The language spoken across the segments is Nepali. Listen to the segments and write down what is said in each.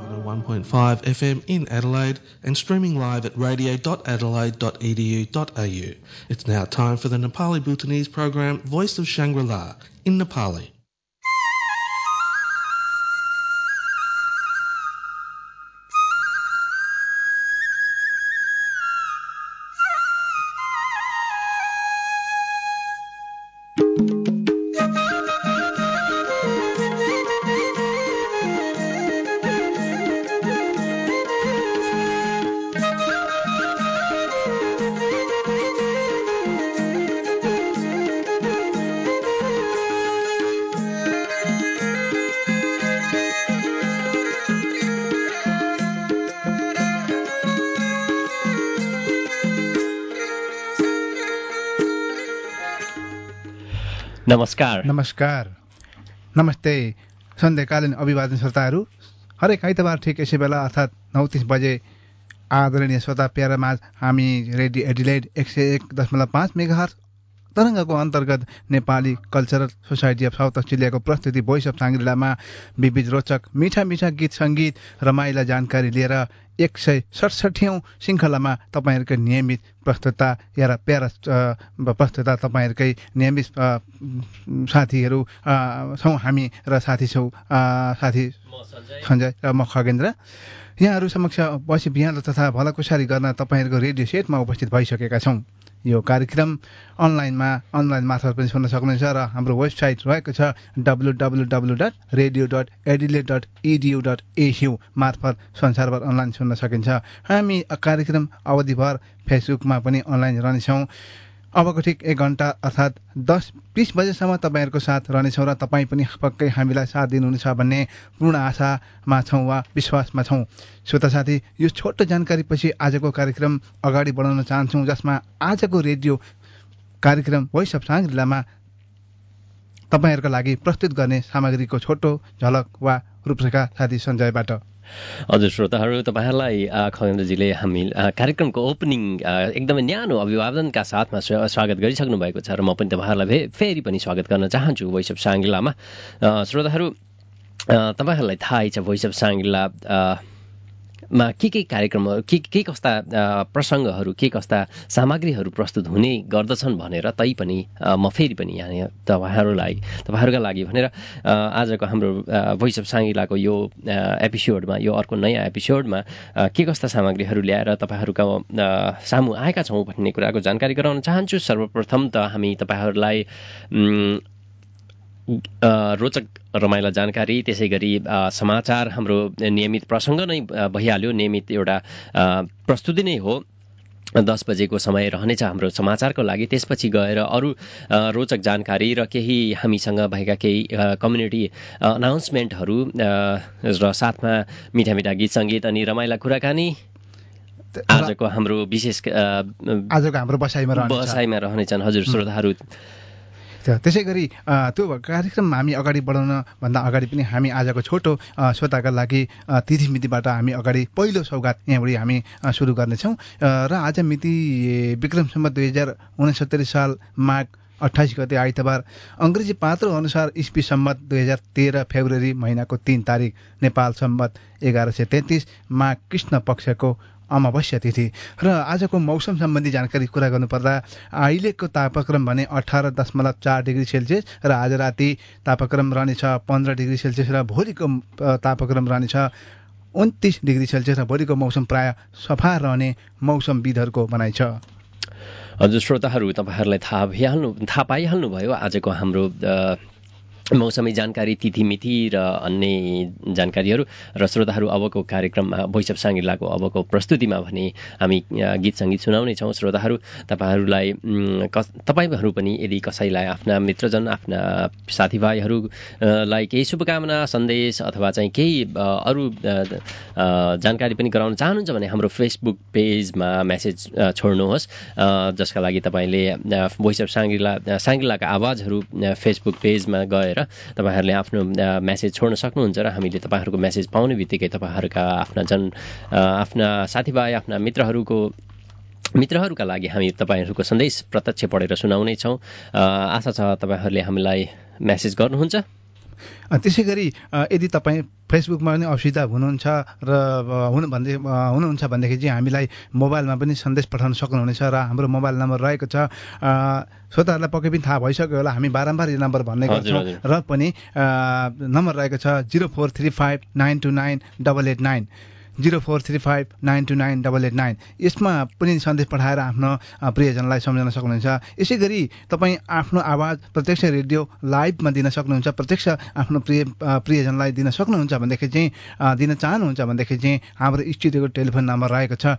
101.5 FM in Adelaide and streaming live at radio.adelaide.edu.au. It's now time for the Nepali Bhutanese program Voice of Shangri-La in Nepali. नमस्कार नमस्ते सन्ध्याकालीन अभिवादन श्रोताहरू हरेक आइतबार ठिक यसै बेला अर्थात् 9:30 बजे आदरणीय श्रोता प्यारामा हामी रेडियो एडिलेड 101.5 मेगाहर्ज तरङ्गको अन्तर्गत Nepali cultural society of south अस्ट्रेलियाको प्रस्तुति भोइस अफ साङ्ग्रिलामा विविध रोचक मिठा गीत सङ्गीत रमाइला जानकारी लिएर 167औं श्रृङ्खलामा तपाईँहरूकै नियमित प्रस्तुता या प्यारा प्रस्तुता तपाईँहरूकै नियमित साथीहरू छौँ हामी र साथी सञ्जय र म खगेन्द्र यहाँहरू समक्ष पछि बिहान तथा भलाकुसारी गर्न तपाईँहरूको रेडियो सेटमा उपस्थित भइसकेका छौँ। यो कार्यक्रम अनलाइन मार्फत पनि सुन्न सक्नुहुन्छ र हाम्रो वेबसाइट रहेको छ www.radio.adelaide.edu.au मार्फत संसारभर अनलाइन सुन्न सकिन्छ। हामी कार्यक्रम अवधिभर फेसबुकमा पनि अनलाइन रहनेछौँ। अबको ठिक 1 घण्टा अर्थात् 10-20 बजेसम्म तपाईँहरूको साथ रहनेछौँ र तपाईँ पनि पक्कै हामीलाई साथ दिनुहुनेछ भन्ने पूर्ण आशामा छौँ वा विश्वासमा छौँ। श्रोता साथी, यो छोटो जानकारीपछि आजको कार्यक्रम अगाडि बढाउन चाहन्छौँ, जसमा आजको रेडियो कार्यक्रम भोइस अफ साङ्ग्रिलामा तपाईँहरूका लागि प्रस्तुत गर्ने सामग्रीको छोटो झलक वा रूपरेखा साथी सञ्जयबाट। हजुर श्रोताहरू, तपाईँहरूलाई खगेन्द्रजीले हामी कार्यक्रमको ओपनिङ एकदमै न्यानो अभिवादनका साथमा स्वागत गरिसक्नु भएको छ र म पनि तपाईँहरूलाई फेरि पनि स्वागत गर्न चाहन्छु भोइस अफ साङ्ग्रिलामा। श्रोताहरू, तपाईँहरूलाई थाहै छ भोइस अफ साङ्ग्रिला मा के कार्यक्रमहरू के कस्ता प्रसङ्गहरू के कस्ता सामग्रीहरू प्रस्तुत हुने गर्दछन् भनेर तैपनि म फेरि पनि यहाँ तपाईँहरूका लागि भनेर आजको हाम्रो भोइस अफ साङ्ग्रिलाको यो एपिसोडमा, यो अर्को नयाँ एपिसोडमा के कस्ता सामग्रीहरू ल्याएर तपाईँहरूका सामु आएका छौँ भन्ने कुराको जानकारी गराउन चाहन्छु। सर्वप्रथम त हामी तपाईँहरूलाई रोचक रमाइला जानकारी, त्यसै गरी समाचार, हाम्रो नियमित प्रसङ्ग नै भइहाल्यो, नियमित एउटा प्रस्तुति नै हो। 10 बजेको समय रहनेछ हाम्रो समाचारको लागि। त्यसपछि गएर अरू रोचक जानकारी र केही हामीसँग भएका केही कम्युनिटी अनाउन्समेन्टहरू र साथमा मिठा गीत सङ्गीत अनि रमाइला कुराकानी आजको हाम्रो विशेष आजको हाम्रो बसाइमा रहनेछन्। हजुर श्रोताहरू, त्यसै गरी त्यो कार्यक्रम हामी अगाडि बढाउन भन्दा अगाडि पनि हामी आजको छोटो श्रोताका लागि तिथिमितिबाट हामी अगाडि पहिलो सौगात यहाँबाट हामी सुरु गर्नेछौँ र आज मिति विक्रम सम्वत 2069 साल माघ 28 गते आइतबार, अङ्ग्रेजी पात्रो अनुसार इस्वी सम्वत 2013 फेब्रुअरी महिनाको 3 तारिक, नेपाल सम्वत 1133 माघ कृष्ण पक्षको अमावस्या तिथि। र आजको मौसम सम्बन्धी जानकारी कुरा गर्नुपर्दा अहिलेको तापक्रम भने 18.4 डिग्री सेल्सियस र आज राति तापक्रम रहनेछ 15 डिग्री सेल्सियस र भोलिको तापक्रम रहनेछ 29 डिग्री सेल्सियस र भोलिको मौसम प्राय सफा रहने मौसमविदहरूको भनाइ छ। हजुर श्रोताहरू, तपाईँहरूलाई थाहा पाइहाल्नु भयो आजको हाम्रो मौसमी जानकारी, तिथिमिति र अन्य जानकारीहरू। र श्रोताहरू, अबको कार्यक्रममा भोइस अफ साङ्ग्रिलाको अबको प्रस्तुतिमा भने हामी गीत सङ्गीत सुनाउने छौँ। श्रोताहरू, तपाईँहरू पनि यदि कसैलाई आफ्ना मित्रजन, आफ्ना साथीभाइहरूलाई केही शुभकामना सन्देश अथवा चाहिँ केही अरू जानकारी पनि गराउन चाहनुहुन्छ भने हाम्रो फेसबुक पेजमा मेसेज छोड्नुहोस्, जसका लागि तपाईँले भोइस अफ साङ्ग्रिलाका आवाजहरू फेसबुक पेजमा गएर तपाईँहरूले आफ्नो मेसेज छोड्न सक्नुहुन्छ र हामीले तपाईँहरूको मेसेज पाउने बित्तिकै तपाईँहरूका आफ्ना साथीभाइ, आफ्ना मित्रहरूका लागि हामी तपाईँहरूको सन्देश प्रत्यक्ष पढेर सुनाउने छौँ। आशा छ तपाईँहरूले हामीलाई मेसेज गर्नुहुन्छ। त्यसै गरी यदि तपाईँ फेसबुकमा पनि असुविधा हुनुहुन्छ र हुनुहुन्छ भनेदेखि चाहिँ हामीलाई मोबाइलमा पनि सन्देश पठाउन सक्नुहुनेछ र हाम्रो मोबाइल नम्बर रहेको छ श्रोताहरूलाई पक्कै पनि थाहा भइसक्यो होला हामी बारम्बार यो नम्बर भन्ने गर्छौँ र पनि नम्बर रहेको छ 0435929889 0435929889 यसमा पनि सन्देश पठाएर आफ्नो प्रियजनलाई सम्झाउन सक्नुहुन्छ। यसै गरी तपाईँ आफ्नो आवाज प्रत्यक्ष रेडियो लाइभमा दिन सक्नुहुन्छ, प्रत्यक्ष आफ्नो प्रियजनलाई दिन सक्नुहुन्छ भनेदेखि चाहिँ दिन चाहनुहुन्छ भनेदेखि चाहिँ हाम्रो स्टुडियोको टेलिफोन नम्बर रहेको छ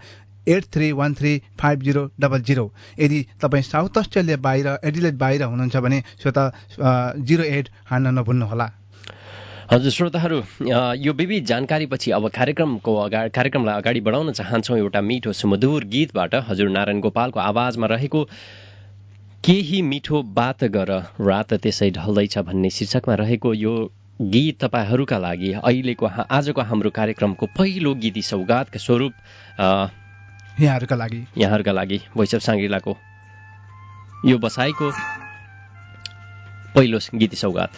83135000। यदि तपाईँ साउथ अस्ट्रेलिया बाहिर एडिलेड बाहिर हुनुहुन्छ भने श्रोता 08 हान्न नभुल्नुहोला। हजुर श्रोताहरू, यो विविध जानकारीपछि अब कार्यक्रमलाई अगाडि बढाउन चाहन्छौँ एउटा मिठो सुमधुर गीतबाट। हजुर नारायण गोपालको आवाजमा रहेको केही मिठो बात गर रात त्यसै ढल्दैछ भन्ने शीर्षकमा रहेको यो गीत तपाईँहरूका लागि आजको हाम्रो कार्यक्रमको पहिलो गीती सौगातका स्वरूप यहाँहरूका लागि भोइस अफ साङ्ग्रिलाको यो बसाइको पहिलो गीती सौगात।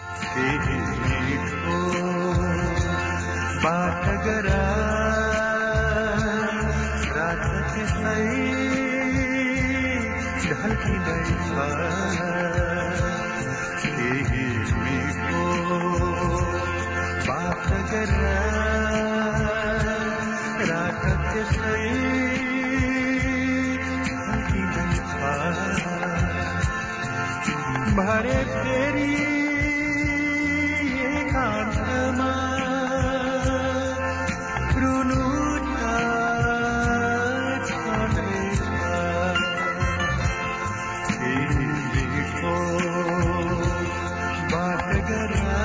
भरे फेरि एकान्तमा रुनु छँदैछ तिमीको बात गरा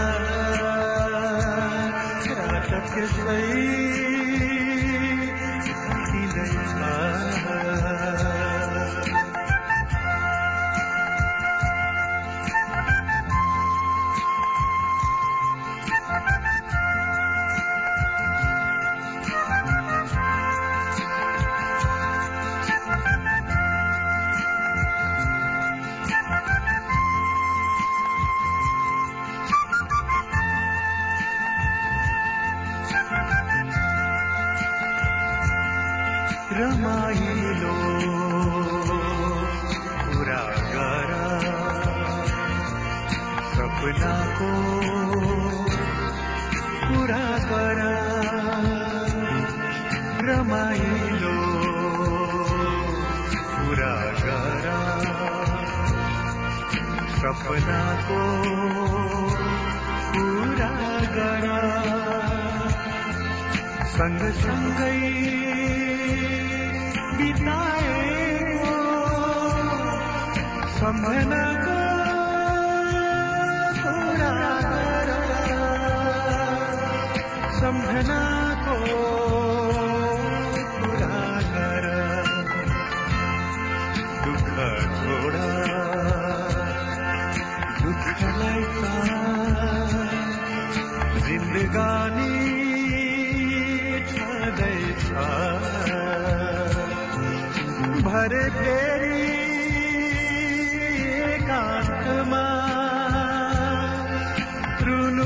रात त्यसै रमाइलो कुरा गर सपनाको कुरा गर रमाइलो कुरा गर सपनाको कुरा गर सँगसँगै बिताएको सम्झनाको कुरा गर सम्झनाको कुरा गर दुःख छोड दुःखलाई जिन्दगानी छँदैछ भरे फेरि एकान्तमा रुनु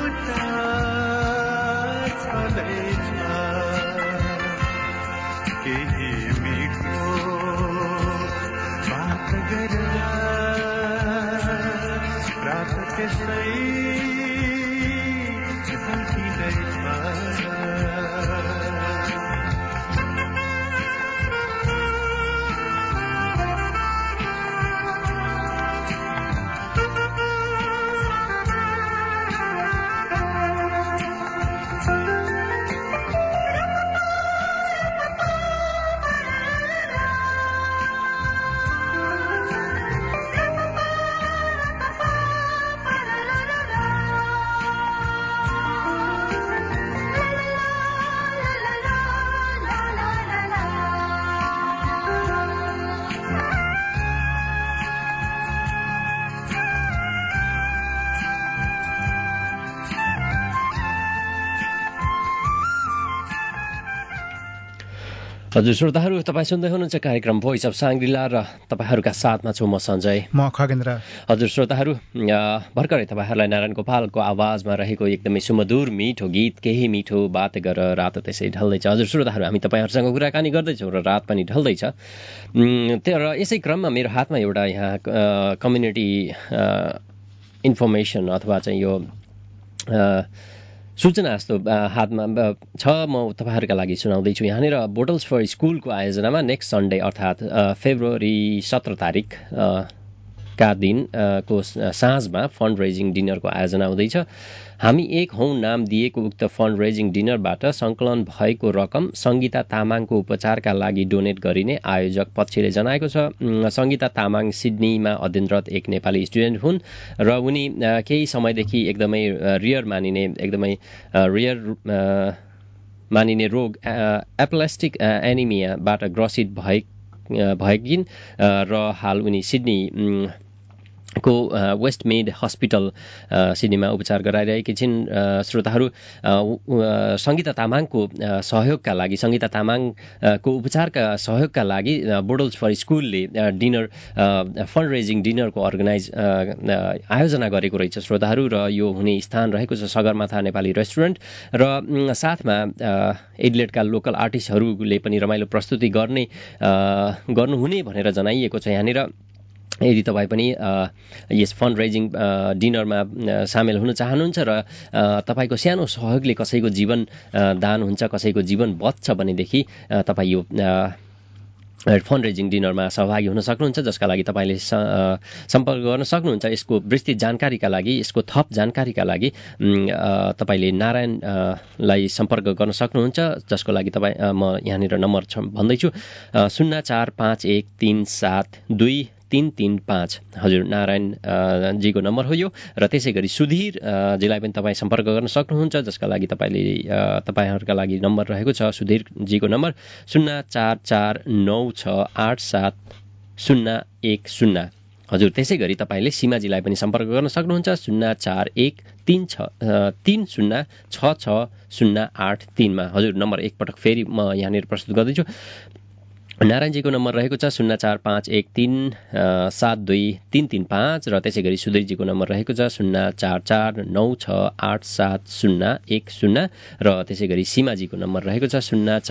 छँदैछ केही मिठो बात गरेर रात त्यसै ढल्किँदैछ। हजुर श्रोताहरू, तपाईँ सुन्दै हुनुहुन्छ कार्यक्रम भोइस अफ साङ्ग्रिला र तपाईँहरूका साथमा छु म सञ्जय। म खगेन्द्र। हजुर श्रोताहरू, भर्खरै तपाईँहरूलाई नारायण गोपालको आवाजमा रहेको एकदमै सुमधुर मिठो गीत केही मिठो बात गर रात त्यसै ढल्दैछ। हजुर श्रोताहरू, हामी तपाईँहरूसँग कुराकानी गर्दैछौँ र रात पनि ढल्दैछ। र यसै क्रममा मेरो हातमा एउटा यहाँ कम्युनिटी इन्फर्मेसन अथवा चाहिँ यो सूचना जस्तो हातमा छ, म तपाईँहरूका लागि सुनाउँदैछु। यहाँनिर बोटल्स फर स्कुलको आयोजनामा नेक्स्ट सन्डे अर्थात् फेब्रुअरी 17 तारिक का दिन को साँझमा फन्ड रेजिङ डिनरको आयोजना हुँदैछ। हामी एक हौँ नाम दिएको उक्त फन्ड रेजिङ डिनरबाट सङ्कलन भएको रकम सङ्गीता तामाङको उपचारका लागि डोनेट गरिने आयोजक पक्षले जनाएको छ। सङ्गीता तामाङ सिडनीमा अध्ययनरत एक नेपाली स्टुडेन्ट हुन् र उनी केही समयदेखि एकदमै रियर मानिने रोग एप्लेस्टिक एनिमियाबाट ग्रसित भएकिन् र हाल उनी सिडनी को वेस्टमेड हस्पिटल सिडनीमा उपचार गराइरहेकी छिन्। श्रोताहरू, सङ्गीता तामाङको सहयोगका लागि, सङ्गीता तामाङको उपचारका सहयोगका लागि बोटल्स फर स्कुलले डिनर फन्ड रेजिङ डिनरको आयोजना गरेको रहेछ श्रोताहरू। र यो हुने स्थान रहेको छ सगरमाथा नेपाली रेस्टुरेन्ट र साथमा एडिलेडका लोकल आर्टिस्टहरूले पनि रमाइलो प्रस्तुति गर्नुहुने भनेर जनाइएको छ। यहाँनिर यदि तपाईँ पनि यस फन्ड रेजिङ डिनरमा सामेल हुन चाहनुहुन्छ र तपाईँको सानो सहयोगले कसैको जीवन दान हुन्छ, कसैको जीवन बच्छ भनेदेखि तपाईँ यो फन्ड रेजिङ डिनरमा सहभागी हुन सक्नुहुन्छ, जसका लागि तपाईँले सम्पर्क गर्न सक्नुहुन्छ। यसको विस्तृत जानकारीका लागि, यसको थप जानकारीका लागि तपाईँले नारायणलाई सम्पर्क गर्न सक्नुहुन्छ, जसको लागि म यहाँनिर नम्बर भन्दैछु 041372335। हजुर, नारायण जीको नम्बर हो यो। र त्यसै गरी सुधीर जीलाई पनि तपाईँ सम्पर्क गर्न सक्नुहुन्छ, जसका लागि तपाईँहरूका लागि नम्बर रहेको छ सुधीर जीको नम्बर 04496870110। हजुर, त्यसै गरी तपाईँले सीमाजीलाई पनि सम्पर्क गर्न सक्नुहुन्छ 04130660803 हजुर, नम्बर एकपटक फेरि म यहाँनिर प्रस्तुत गर्दैछु। नारायणजीको नम्बर रहेको छ 04513723335 र त्यसै गरी सुधीरजीको नम्बर रहेको छ 04496870110 र त्यसै गरी सीमाजीको नम्बर रहेको छ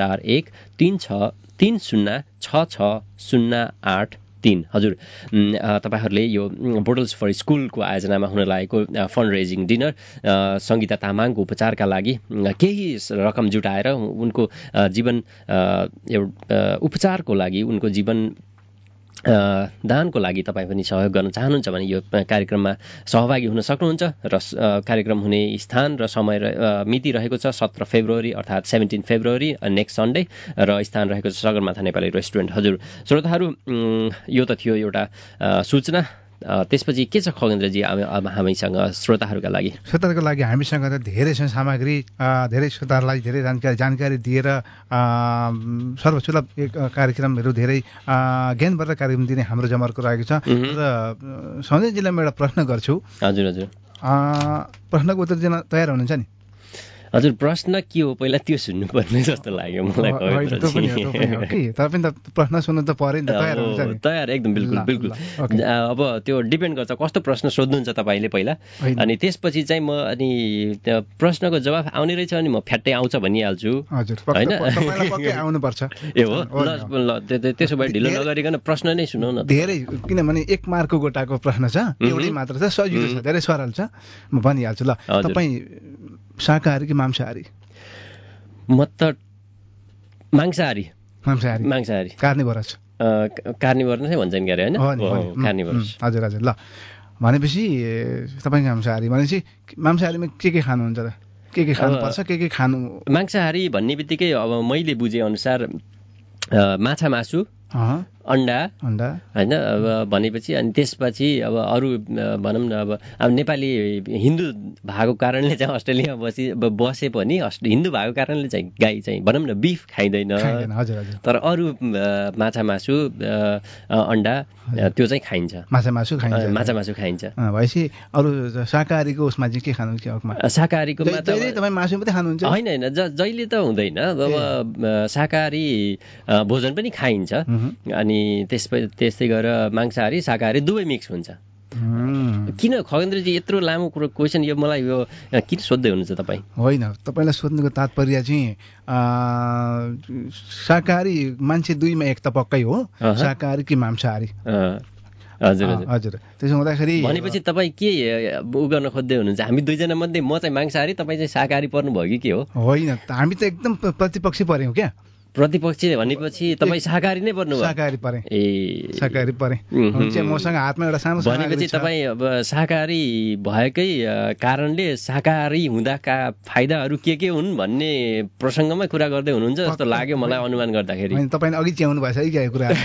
04130366083। हजुर, तपाईँहरूले यो बोटल्स फर स्कुलको आयोजनामा हुन लागेको फन्ड रेजिङ डिनर सङ्गीता तामाङको उपचारका लागि केही रकम जुटाएर उनको जीवन उपचारको लागि, उनको जीवन दानको लागि तपाईँ पनि सहयोग गर्न चाहनुहुन्छ भने यो कार्यक्रममा सहभागी हुन सक्नुहुन्छ। र कार्यक्रम हुने स्थान र समय मिति रहेको छ 17 फेब्रुअरी अर्थात् 17 फेब्रुअरी नेक्स्ट सन्डे र स्थान रहेको छ सगरमाथा नेपाली रेस्टुरेन्ट। हजुर श्रोताहरू, यो त थियो एउटा सूचना। त्यसपछि के छ खगेन्द्रजी हामीसँग श्रोताहरूका लागि? श्रोताहरूको लागि हामीसँग त धेरै छ सामग्री, धेरै श्रोताहरूलाई धेरै जानकारी दिएर सर्वसुलभ कार्यक्रमहरू, धेरै ज्ञानवर्धक कार्यक्रम दिने हाम्रो जमर्को रहेको छ। र सञ्जयजीलाई म एउटा प्रश्न गर्छु। हजुर हजुर, प्रश्नको उत्तर दिन तयार हुनुहुन्छ नि? हजुर, प्रश्न के हो पहिला त्यो सुन्नुपर्ने जस्तो लाग्यो मलाई। तर पनि त प्रश्न सुन्नु त पऱ्यो नि त, तयार हुन्छ नि? तयार, एकदम, बिल्कुल बिल्कुल। अब त्यो डिपेन्ड गर्छ कस्तो प्रश्न सोध्नुहुन्छ तपाईँले पहिला, अनि त्यसपछि चाहिँ म अनि त्यो प्रश्नको जवाफ आउने रहेछ अनि म फ्याट्टै आउँछ भनिहाल्छु, होइन? आउनुपर्छ। ए हो, ल त्यसो भए ढिलो नगरिकन प्रश्न नै सुनौ न। धेरै, किनभने 1 मार्कको गोटाको प्रश्न छ, एउटै मात्र छ, सजिलो छ, धेरै सरल छ, म भनिहाल्छु। ल, तपाईँ शाकाहारी कि मांसाहारी? म त मांसाहारी। मांसाहारी कार्निभोरस। कार्निभोरस नै भन्छन् क्यारे, होइन? कार्निभोरस। हजुर हजुर। ल, भनेपछि तपाईँ मांसाहारी भनेपछि मांसाहारीमा के खानुहुन्छ त? के खानुपर्छ, के खानु? मांसाहारी भन्ने बित्तिकै अब मैले बुझे अनुसार माछा मासु अन्डा अन्डा होइन अब भनेपछि अनि त्यसपछि अब अरू भनौँ न अब नेपाली हिन्दू भएको कारणले चाहिँ अस्ट्रेलिया बसे पनि हिन्दू भएको कारणले चाहिँ गाई चाहिँ भनौँ न बिफ खाइँदैन। तर अरू माछा मासु अन्डा त्यो चाहिँ खाइन्छ। माछा मासु खाइन्छ भएपछि अरू शाकाहारीको उसमा चाहिँ के खानुहुन्छ हकमा? शाकाहारीकोमा त तपाईँ मासु मात्रै खानुहुन्छ? होइन जहिले त हुँदैन। अब शाकाहारी भोजन पनि खाइन्छ अनि त्यस्तै गरेर मांसाहारी शाकाहारी दुवै मिक्स हुन्छ। किन खगेन्द्रजी यत्रो लामो क्वेसन यो मलाई यो किन सोध्दै हुनुहुन्छ तपाईँ? होइन, तपाईँलाई सोध्नुको तात्पर्य चाहिँ शाकाहारी मान्छे दुईमा एक त पक्कै हो, शाकाहारी कि मांसाहारी। हजुर हजुर त्यसो हुँदाखेरि भनेपछि तपाईँ के उ गर्न खोज्दै हुनुहुन्छ? हामी दुईजना मध्ये म चाहिँ मांसाहारी, तपाईँ चाहिँ शाकाहारी पर्नु भयो कि के हो? होइन, हामी त एकदम प्रतिपक्षी पर्यौँ क्या। प्रतिपक्षी भनेपछि तपाईँ शाकाहारी नै पर्नु भयो? शाकाहारी परे। शाकाहारी परे। मसँग हातमा एउटा सानो भनेपछि तपाईँ अब शाकाहारी भएकै कारणले शाकाहारी हुँदाका फाइदाहरू के हुन् भन्ने प्रसङ्गमै कुरा गर्दै हुनुहुन्छ जस्तो लाग्यो मलाई अनुमान गर्दाखेरि। तपाईँले अघि च्याउनु भएछ है क्या यो कुरा।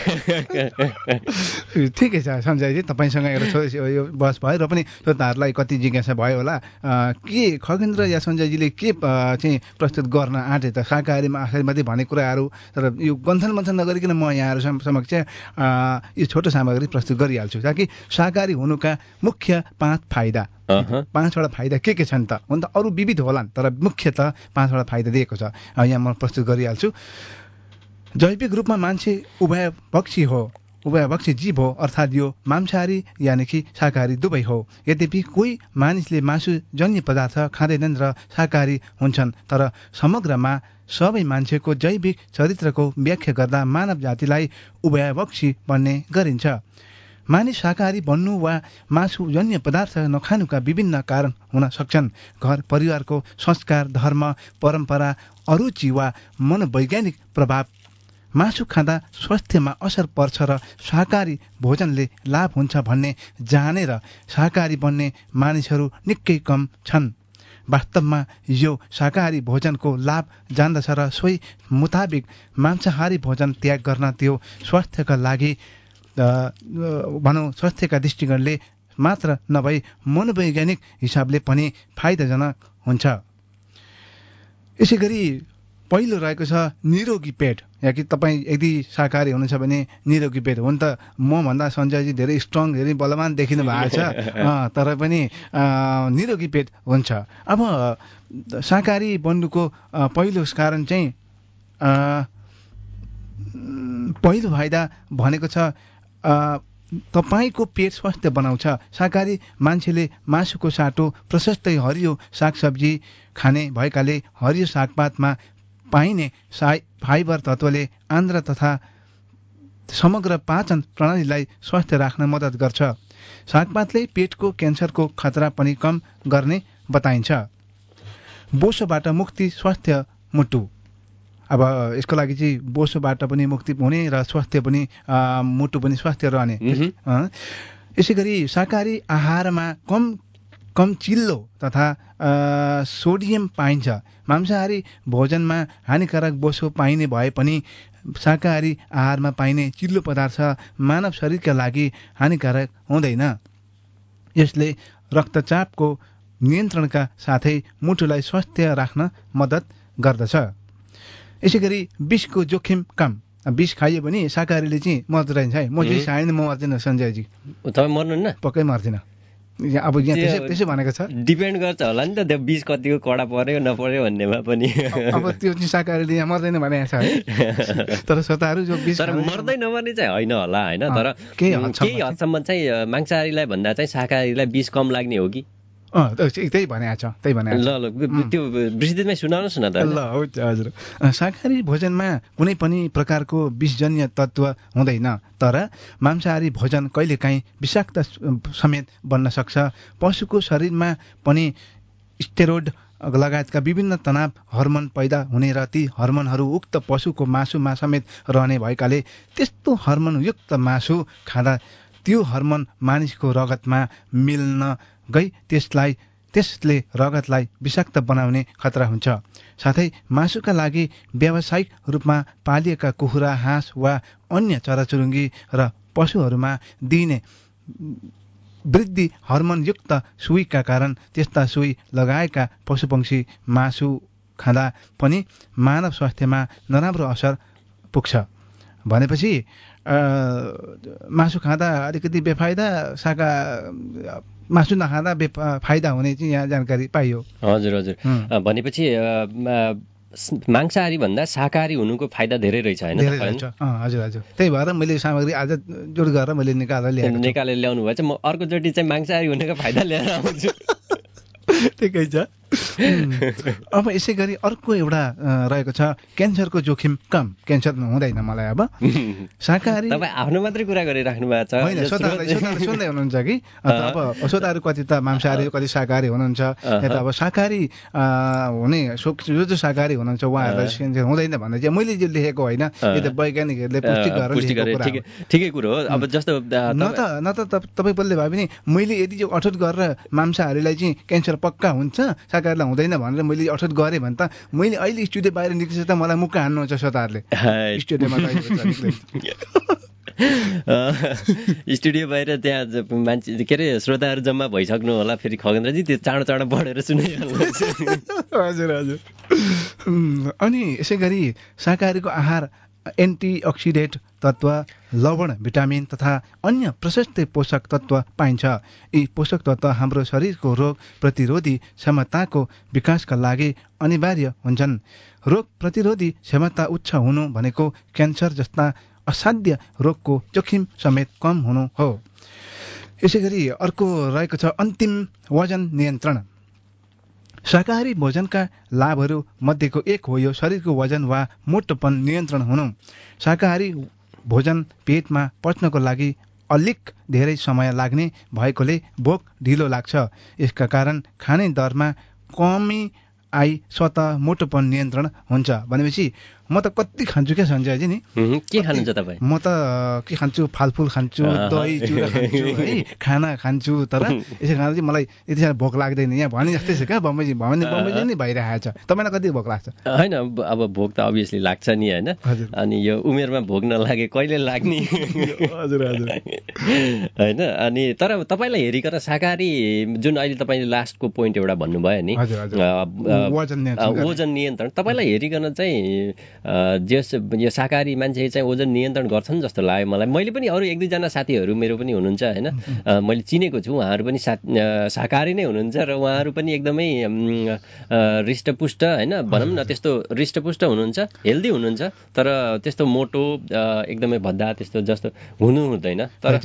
ठिकै छ सञ्जयजी, तपाईँसँग एउटा यो बहस भयो र पनि श्रोताहरूलाई कति जिज्ञासा भयो होला के खगेन्द्र या सञ्जयजीले के चाहिँ प्रस्तुत गर्न आँटे त शाकाहारीमा मात्रै भन्ने कुराहरू। तर यो गन्थन नगरिकन म यहाँहरू समक्ष यो छोटो सामग्री प्रस्तुत गरिहाल्छु ताकि शाकाहारी हुनुका मुख्य 5 फाइदा 5वटा फाइदा के छन् त? हुन त अरू विविध होलान् तर मुख्यतः 5वटा फाइदा दिएको छ, यहाँ म प्रस्तुत गरिहाल्छु। जैविक रूपमा मान्छे उभयपक्षी जीव हो, अर्थात् यो मांसाहारी यानि कि शाकाहारी दुवै हो। यद्यपि कोही मानिसले मासुजन्य पदार्थ खाँदैनन् र शाकाहारी हुन्छन्, तर समग्रमा सबै मान्छेको जैविक चरित्रको व्याख्या गर्दा मानव जातिलाई उभयपक्षी भन्ने गरिन्छ। मानिस शाकाहारी बन्नु वा मासुजन्य पदार्थ नखानुका विभिन्न कारण हुन सक्छन्। घर परिवारको संस्कार, धर्म, परम्परा, अरुचि वा मनोवैज्ञानिक प्रभाव। मासु खाँदा स्वास्थ्यमा असर पर्छ र शाकाहारी भोजनले लाभ हुन्छ भन्ने जानेर शाकाहारी बन्ने मानिसहरू निकै कम छन्। वास्तवमा यो शाकाहारी भोजनको लाभ जान्दछ र सोही मुताबिक मांसाहारी भोजन त्याग गर्न त्यो स्वास्थ्यका लागि भनौँ स्वास्थ्यका दृष्टिकोणले मात्र नभई मनोवैज्ञानिक हिसाबले पनि फाइदाजनक हुन्छ। यसै गरी पहिलो रहेको छ निरोगी पेट। या कि तपाईँ यदि शाकाहारी हुनुहुन्छ भने निरोगी पेट हुन त मभन्दा सञ्जयजी धेरै स्ट्रङ, धेरै बलवान देखिनु भएको छ, तर पनि निरोगी पेट हुन्छ। अब शाकाहारी बन्नुको पहिलो कारण चाहिँ पहिलो फाइदा भनेको छ तपाईँको पेट स्वास्थ्य बनाउँछ। शाकाहारी मान्छेले मासुको साटो प्रशस्तै हरियो सागसब्जी खाने भएकाले हरियो सागपातमा पाइने फाइबर तत्त्वले आन्द्र तथा समग्र पाचन प्रणालीलाई स्वस्थ राख्न मद्दत गर्छ। सागपातले पेटको क्यान्सरको खतरा पनि कम गर्ने बताइन्छ। बोसोबाट मुक्ति, स्वास्थ्य मुटु। अब यसको लागि चाहिँ बोसोबाट पनि मुक्ति हुने र स्वास्थ्य पनि मुटु पनि स्वास्थ्य रहने। यसै गरी शाकाहारी आहारमा कम चिल्लो तथा सोडियम पाइन्छ। मांसाहारी भोजनमा हानिकारक बोसो पाइने भए पनि शाकाहारी आहारमा पाइने चिल्लो पदार्थ मानव शरीरका लागि हानिकारक हुँदैन। यसले रक्तचापको नियन्त्रणका साथै मुटुलाई स्वस्थ राख्न मद्दत गर्दछ। यसै गरी विषको जोखिम कम। विष खाइयो भने शाकाहारीले चाहिँ मर्दैन है। म विष खाएँ म मर्दिनँ सञ्जयजी। तपाईँ मर्नुहुन्न? पक्कै मर्दिनँ। अब यहाँ त्यसै भनेको छ। डिपेन्ड गर्छ होला नि त त्यो विष कतिको कडा पर्यो नपर्यो भन्नेमा पनि। अब त्यो चाहिँ शाकाहारीले यहाँ मर्दैन भनेको छ है। तर श्रोताहरू जो विष तर मर्दै नमर्ने चाहिँ होइन होला होइन, तर केही हदसम्म चाहिँ मांसाहारीलाई भन्दा चाहिँ शाकाहारीलाई विष कम लाग्ने हो कि? त्यही भनेको छ, त्यही भनेको छ। ल त्यो विस्तृतमै सुनाउनुहोस् न त। ल हजुर, शाकाहारी भोजनमा कुनै पनि प्रकारको विषजन्य तत्त्व हुँदैन, तर मांसाहारी भोजन कहिलेकाहीँ विषाक्त समेत बन्न सक्छ। पशुको शरीरमा पनि स्टेरोइड लगायतका विभिन्न तनाव हर्मोन पैदा हुने र ती हर्मोनहरू उक्त पशुको मासुमा समेत रहने भएकाले त्यस्तो हर्मोनयुक्त मासु खाँदा त्यो हर्मोन मानिसको रगतमा मिल्न गई त्यसलाई त्यसले रगतलाई विषाक्त बनाउने खतरा हुन्छ। साथै मासुका लागि व्यावसायिक रूपमा पालिएका कुखुरा, हाँस वा अन्य चराचुरुङ्गी र पशुहरूमा दिइने वृद्धि हर्मोनयुक्त सुईका कारण त्यस्ता सुई लगाएका पशुपक्षी मासु खाँदा पनि मानव स्वास्थ्यमा नराम्रो असर पुग्छ। भनेपछि मासु खाँदा अलिकति बेफाइदा, मासु नखाँदा फाइदा हुने चाहिँ यहाँ जानकारी पाइयो। हजुर हजुर। भनेपछि मांसाहारी भन्दा शाकाहारी हुनुको फाइदा धेरै रहेछ होइन? हजुर हजुर। त्यही भएर मैले सामग्री आज जोड गरेर मैले निकालेर ल्याउनु भएछ। म अर्कोचोटि चाहिँ मांसाहारी हुनुको फाइदा लिएर आउँछु। ठिकै छ। अब यसै गरी अर्को एउटा रहेको छ क्यान्सरको जोखिम कम। क्यान्सर हुँदैन मलाई। अब शाकाहारी तपाईँ आफ्नो मात्रै कुरा गरिराख्नु भएको छ। होइन, सुन्दै हुनुहुन्छ कि? अब श्रोताहरू कति त मांसाहारी, कति शाकाहारी हुनुहुन्छ। त अब शाकाहारी हुने जो शाकाहारी हुनुहुन्छ उहाँहरूलाई क्यान्सर हुँदैन भन्ने चाहिँ मैले जो लेखेको होइन, यो त वैज्ञानिकहरूले पुष्टि गरेर ठिकै कुरो हो। अब जस्तो न त तपाईँ बोल्दै भए पनि मैले यदि जो अठोट गरेर मांसाहारीलाई चाहिँ क्यान्सर पक्का हुन्छ, शाकाहारीलाई हुँदैन भनेर मैले अठोट गरेँ भने त मैले अहिले स्टुडियो बाहिर निक्लिन्छ त मलाई मुक्का हान्नुहुन्छ श्रोताहरूले। स्टुडियोमा स्टुडियो बाहिर त्यहाँ मान्छे के अरे श्रोताहरू जम्मा भइसक्नु होला। फेरि खगेन्द्रजी त्यो चाँडो चाँडो बढेर सुनाइहाल्नुहोस्। हजुर हजुर। अनि यसै गरी शाकाहारीको आहार एन्टिअक्सिडेन्ट तत्व, लवण, भिटामिन तथा अन्य प्रशस्त पोषक तत्व पाइन्छ। यी पोषक तत्व हाम्रो शरीरको रोग प्रतिरोधी क्षमताको विकासका लागि अनिवार्य हुन्छन्। रोग प्रतिरोधी क्षमता उच्च हुनु भनेको क्यान्सर जस्ता असाध्य रोगको जोखिम समेत कम हुनु हो। यसै गरी अर्को रहेको छ अन्तिम वजन नियन्त्रण। शाकाहारी भोजनका लाभहरू मध्येको एक हो यो शरीरको वजन वा मोटोपन नियन्त्रण हुनु। शाकाहारी भोजन पेटमा पच्नको लागि अलिक धेरै समय लाग्ने भएकोले भोक ढिलो लाग्छ। यसका कारण खाने दरमा कमी आई स्वतः मोटोपन नियन्त्रण हुन्छ। भनेपछि म त कति खान्छु क्या सञ्जयजी नि। के खानुहुन्छ तपाईँ? म त के खान्छु, फलफुल खान्छु, दही चिउरा खान्छु, है खाना खान्छु। तर यसै खाँदा चाहिँ मलाई यति साह्रो भोक लाग्दैन। यहाँ भने जस्तै छ क्या, बम्बई नै भइरहेको छ। तपाईँलाई कति भोक लाग्छ? होइन, अब भोक त अभियसली लाग्छ नि होइन। अनि यो उमेरमा भोक नलागे कहिले लाग्ने? हजुर हजुर। होइन, अनि तर तपाईँलाई हेरिकन शाकाहारी जुन अहिले तपाईँले लास्टको पोइन्ट एउटा भन्नुभयो नि, वजन नियन्त्रण, तपाईँलाई हेरिकन चाहिँ यो शाकाहारी मान्छे चाहिँ वजन नियन्त्रण गर्छन् जस्तो लाग्यो मलाई। मैले पनि अरू एक दुईजना साथीहरू मेरो पनि हुनुहुन्छ होइन, मैले चिनेको छु। उहाँहरू पनि शाकाहारी नै हुनुहुन्छ र उहाँहरू पनि एकदमै हृष्टपुष्ट होइन, भनौँ न त्यस्तो हृष्टपुष्ट हुनुहुन्छ, हेल्दी हुनुहुन्छ। तर त्यस्तो मोटो एकदमै भद्दा त्यस्तो जस्तो हुनु हुँदैन। तर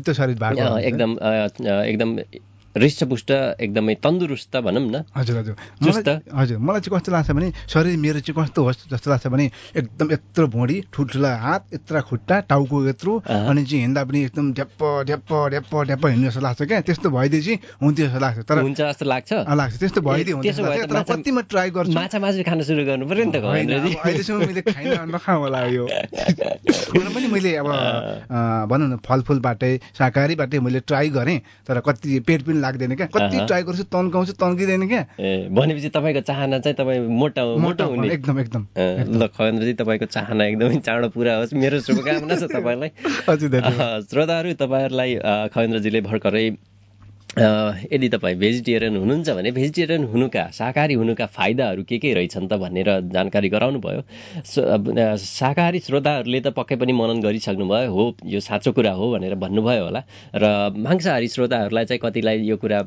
एकदम हृष्टपुष्ट, एकदमै तन्दुरुस्त भनौँ न। हजुर हजुर। हजुर, मलाई चाहिँ कस्तो लाग्छ भने शरीर मेरो चाहिँ कस्तो होस् जस्तो लाग्छ भने एकदम यत्रो भुँडी, ठुल्ठुला हात, यत्रो खुट्टा, टाउको यत्रो, अनि चाहिँ हिँड्दा पनि एकदम ढ्याप्प ढ्याप्प ढ्याप्प ढ्याप्प हिँड्नु जस्तो लाग्छ क्या। त्यस्तो भइदिए चाहिँ हुन्थ्यो जस्तो लाग्छ। तर हुन्छ जस्तो लाग्छ त्यस्तो भइदियो हुन्छ। तर कति म ट्राई गर्छु। माछा मासु खान सुरु गर्नु पर्यो नि त। अहिलेसम्म मैले नखाउँ होला यो। पनि मैले अब भनौँ न फलफुलबाटै शाकाहारीबाटै मैले ट्राई गरेँ। तर कति पेट पनि लाग्दैन क्या। कति ट्राई गर्छु, तन्काउँछु, तन्किँदैन क्या। भनेपछि तपाईँको चाहना चाहिँ तपाईँ मोटो हुने। एकदम एकदम। ल खगेन्द्रजी, तपाईँको चाहना एकदमै चाँडो पुरा होस्, मेरो शुभकामना छ तपाईँलाई। श्रोताहरू, तपाईँहरूलाई खगेन्द्रजीले भर्खरै यदि तपाईँ भेजिटेरियन हुनुहुन्छ भने भेजिटेरियन हुनुका, शाकाहारी हुनुका फाइदाहरू के रहेछन् त भनेर जानकारी गराउनु भयो। शाकाहारी श्रोताहरूले त पक्कै पनि मनन गरिसक्नुभयो, हो यो साँचो कुरा हो भनेर भन्नुभयो होला। र मांसाहारी श्रोताहरूलाई चाहिँ कतिलाई यो कुरा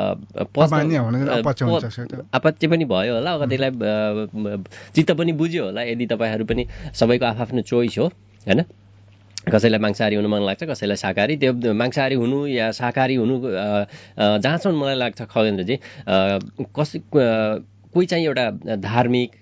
आपत्ति पनि भयो होला, कतिलाई चित्त पनि बुझ्यो होला। यदि तपाईँहरू पनि, सबैको आफ्नो चोइस हो होइन। कसैलाई मांसाहारी हुनु मन लाग्छ, कसैलाई शाकाहारी। त्यो मांसाहारी हुनु या शाकाहारी हुनु जहाँसम्म मलाई लाग्छ खगेन्द्रजी, कोही चाहिँ एउटा धार्मिक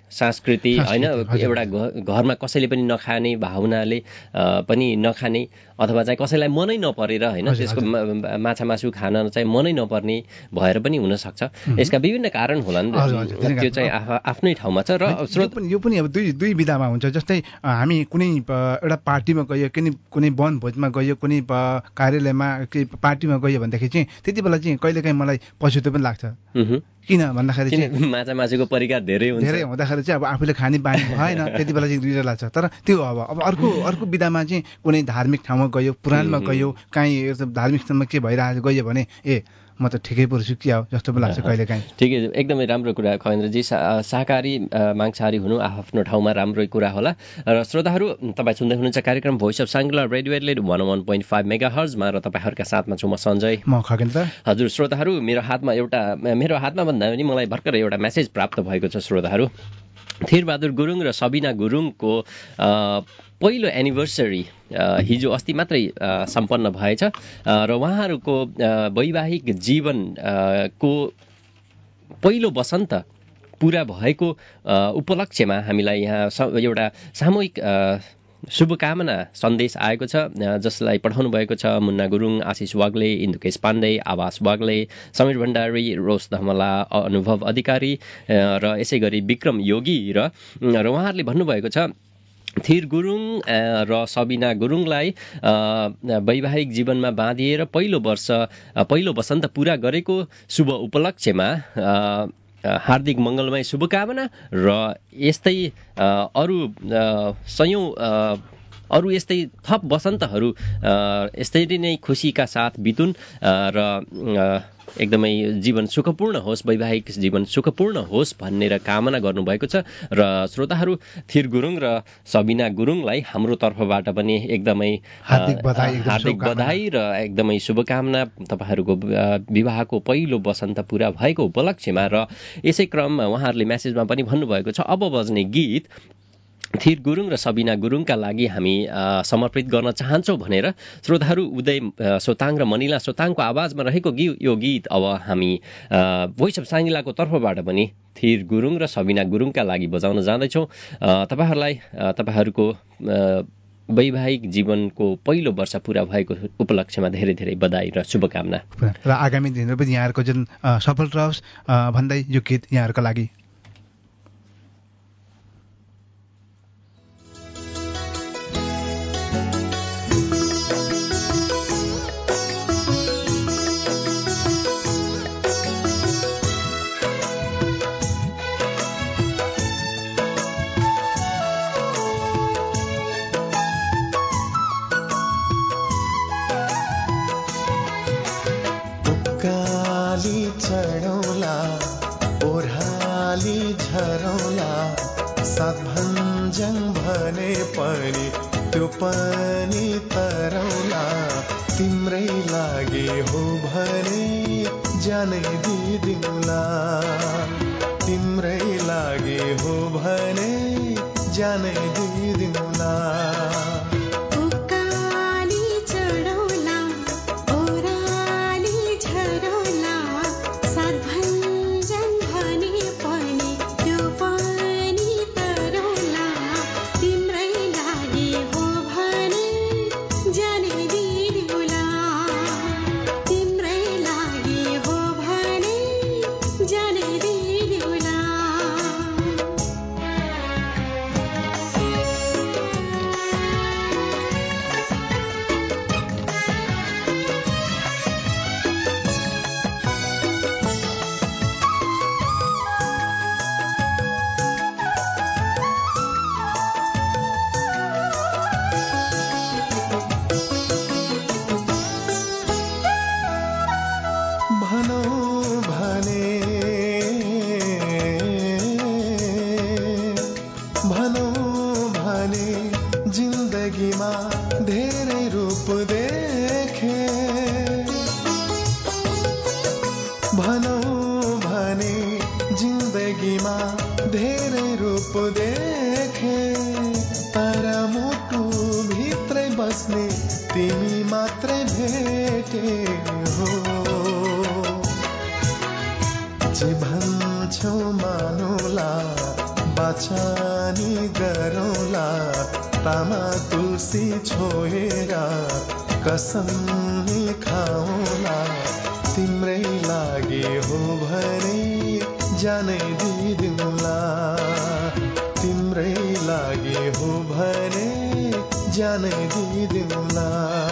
संस्कृति होइन एउटा घरमा कसैले पनि नखाने भावनाले पनि नखाने अथवा चाहिँ कसैलाई मनै नपरेर होइन त्यसको माछा मासु खान चाहिँ मनै नपर्ने भएर पनि हुनसक्छ। यसका विभिन्न कारण होलान्, त्यो चाहिँ आफ्नै ठाउँमा छ। र यो पनि अब दुई विधामा हुन्छ। जस्तै हामी कुनै एउटा पार्टीमा गयो, कुनै वनभोजमा गयो, कुनै कार्यालयमा पार्टीमा गयो भनेदेखि चाहिँ त्यति बेला चाहिँ कहिलेकाहीँ मलाई पछुतो पनि लाग्छ। किन भन्दाखेरि चाहिँ माछा मासुको परिकार धेरै हुँदाखेरि चाहिँ अब आफूले खाने बानी भएन, त्यति बेला चाहिँ रिस लाग्छ। तर त्यो अब अर्को विधामा चाहिँ कुनै धार्मिक ठाउँमा गयो, पुराणमा गयो, काहीँ धार्मिक स्थानमा के भइरहेको गयो भने म त ठिकै पर्छु कि हो जस्तो पनि लाग्छ कहिलेकाहीँ। ठिकै, एकदमै राम्रो कुरा खगेन्द्रजी। शाकाहारी मांसाहारी हुनु आफ्नो ठाउँमा राम्रो कुरा होला। र श्रोताहरू, तपाईँ सुन्दै हुनुहुन्छ कार्यक्रम भोइस अफ साङ्गला रेडियो एडलेट 101.5 मेगाहर्जमा र तपाईँहरूका साथमा छु म सञ्जय, म खगेन्द्र। हजुर श्रोताहरू, मेरो हातमा भन्दा पनि मलाई भर्खर एउटा मेसेज प्राप्त भएको छ। श्रोताहरू, थिरबहादुर गुरुङ र सबिना गुरुङको पहिलो एनिभर्सरी हिजो अस्ति मात्रै सम्पन्न भएछ र उहाँहरूको वैवाहिक जीवनको पहिलो वसन्त पुरा भएको उपलक्ष्यमा हामीलाई यहाँ एउटा सामूहिक शुभकामना सन्देश आएको छ, जसलाई पठाउनु भएको छ मुन्ना गुरुङ, आशिष वाग्ले, इन्दुकेश पाण्डे, आवास वाग्ले, समीर भण्डारी, रोस धमला, अनुभव अधिकारी र यसै गरी विक्रम योगी र उहाँहरूले भन्नुभएको छ थिर गुरुङ र सबिना गुरुङलाई वैवाहिक जीवनमा बाँधिएर पहिलो वसन्त पुरा गरेको शुभ उपलक्ष्यमा हार्दिक मङ्गलमय शुभकामना र यस्तै अरू यस्तै थप वसन्तहरू यसरी नै खुसीका साथ बितुन् र एकदमै जीवन सुखपूर्ण होस्, वैवाहिक जीवन सुखपूर्ण होस् भनेर कामना गर्नुभएको छ। र श्रोताहरू, थिर गुरुङ र सबिना गुरुङलाई हाम्रो तर्फबाट पनि एकदमै हार्दिक बधाई र एकदमै शुभकामना तपाईँहरूको विवाहको पहिलो वसन्त पुरा भएको उपलक्ष्यमा। र यसै क्रममा उहाँहरूले मेसेजमा पनि भन्नुभएको छ अब बज्ने गीत थिर गुरुङ र सबिना गुरुङका लागि हामी समर्पित गर्न चाहन्छौँ भनेर श्रोताहरू, उदय सोताङ र मनिला सोताङको आवाजमा रहेको यो गीत अब हामी भोइस अफ साङ्गिलाको तर्फबाट पनि थिर गुरुङ र सबिना गुरुङका लागि बजाउन जाँदैछौँ। तपाईँहरूको वैवाहिक जीवनको पहिलो वर्ष पुरा भएको उपलक्ष्यमा धेरै धेरै बधाई र शुभकामना र आगामी दिनमा पनि यहाँहरूको जुन सफल रहोस् भन्दै यो गीत यहाँहरूको लागि। चढौला ओह्राली झरौला सात भञ्जङ भने पनि त्यो पनि तरौला तिम्रै लागि हो भने जानै दिदिउँला तिम्रै लागि हो भने जानै दिदिउँला बाचानी गरौँला तामा तुलसी छोएर कसम नि खाउँला तिम्रै लागि हो भने जानै दिदिउँला तिम्रै लागि हो भने जानै दिदिउँला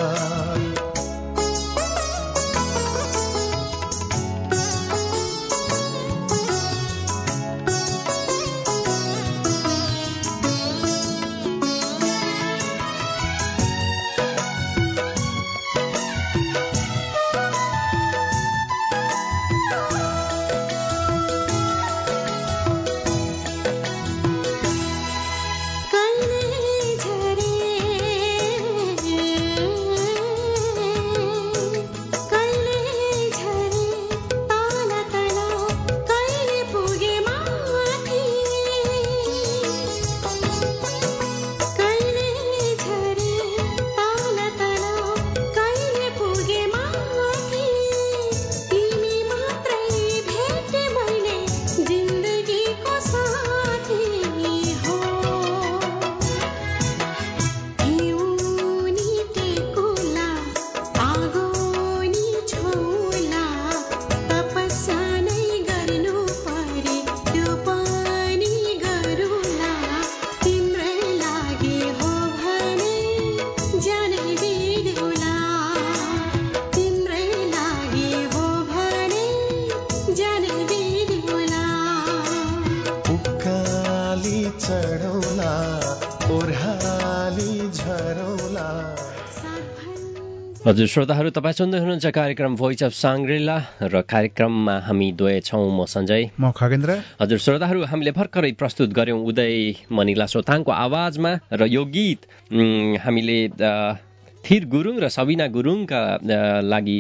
हजुर श्रोताहरू तपाईँ सुन्दै हुनुहुन्छ कार्यक्रम भोइस अफ साङ्ग्रिला र कार्यक्रममा हामी दुवै छौँ म सञ्जय म खगेन्द्र। हजुर श्रोताहरू हामीले भर्खरै प्रस्तुत गऱ्यौँ उदय मनिला सोताङको आवाजमा र यो गीत हामीले थिर गुरुङ र सबिना गुरुङका लागि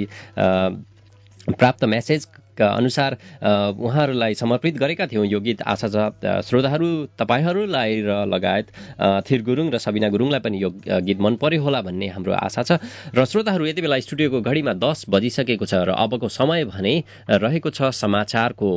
प्राप्त मेसेजका अनुसार उहाँहरूलाई समर्पित गरेका थियौँ। यो गीत आशा छ श्रोताहरू तपाईँहरूलाई र लगायत थिर गुरुङ र सबिना गुरुङलाई पनि यो गीत मन पर्यो होला भन्ने हाम्रो आशा छ। र श्रोताहरू यति बेला स्टुडियोको घडीमा 10 बजिसकेको छ र अबको समय भने रहेको छ समाचारको।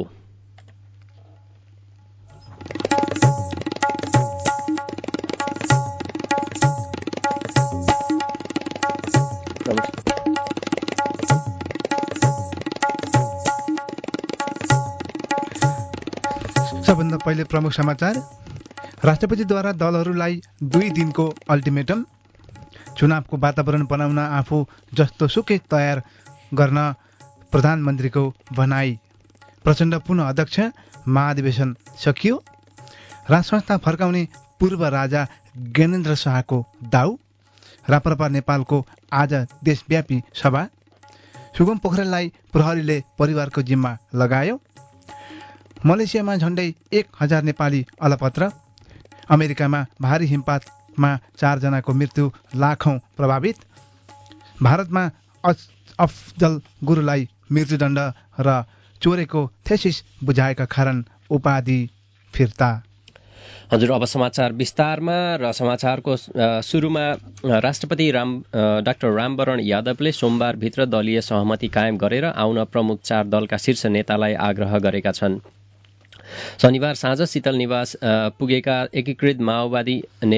सबभन्दा पहिले प्रमुख समाचार। राष्ट्रपतिद्वारा दलहरूलाई 2 दिनको अल्टिमेटम। चुनावको वातावरण बनाउन आफू जस्तो सुकै तयार गर्न प्रधानमन्त्रीको भनाई। प्रचण्ड पुनः अध्यक्ष, महाधिवेशन सकियो। राजसंस्था फर्काउने पूर्व राजा ज्ञानेन्द्र शाहको दाउ। राप्रपा नेपालको आज देशव्यापी सभा। सुगम पोखरेललाई प्रहरीले परिवारको जिम्मा लगायो। मलेसियामा झण्डै 1000 नेपाली अलपत्र। अमेरिकामा भारी हिमपातमा 4 जनाको मृत्यु, लाखौं प्रभावित। भारतमा अफजल गुरुलाई मृत्युदण्ड र चोरेको थेसिस बुझाएका कारण उपाधि फिर्ता। हजुर अब समाचार विस्तारमा र समाचारको सुरुमा राष्ट्रपति डाक्टर रामवरण यादवले सोमबारभित्र दलीय सहमति कायम गरेर आउन प्रमुख 4 दलका शीर्ष नेतालाई आग्रह गरेका छन्। शनिबार साँझ शीतल निवास पुगेका एकीकृत माओवादी,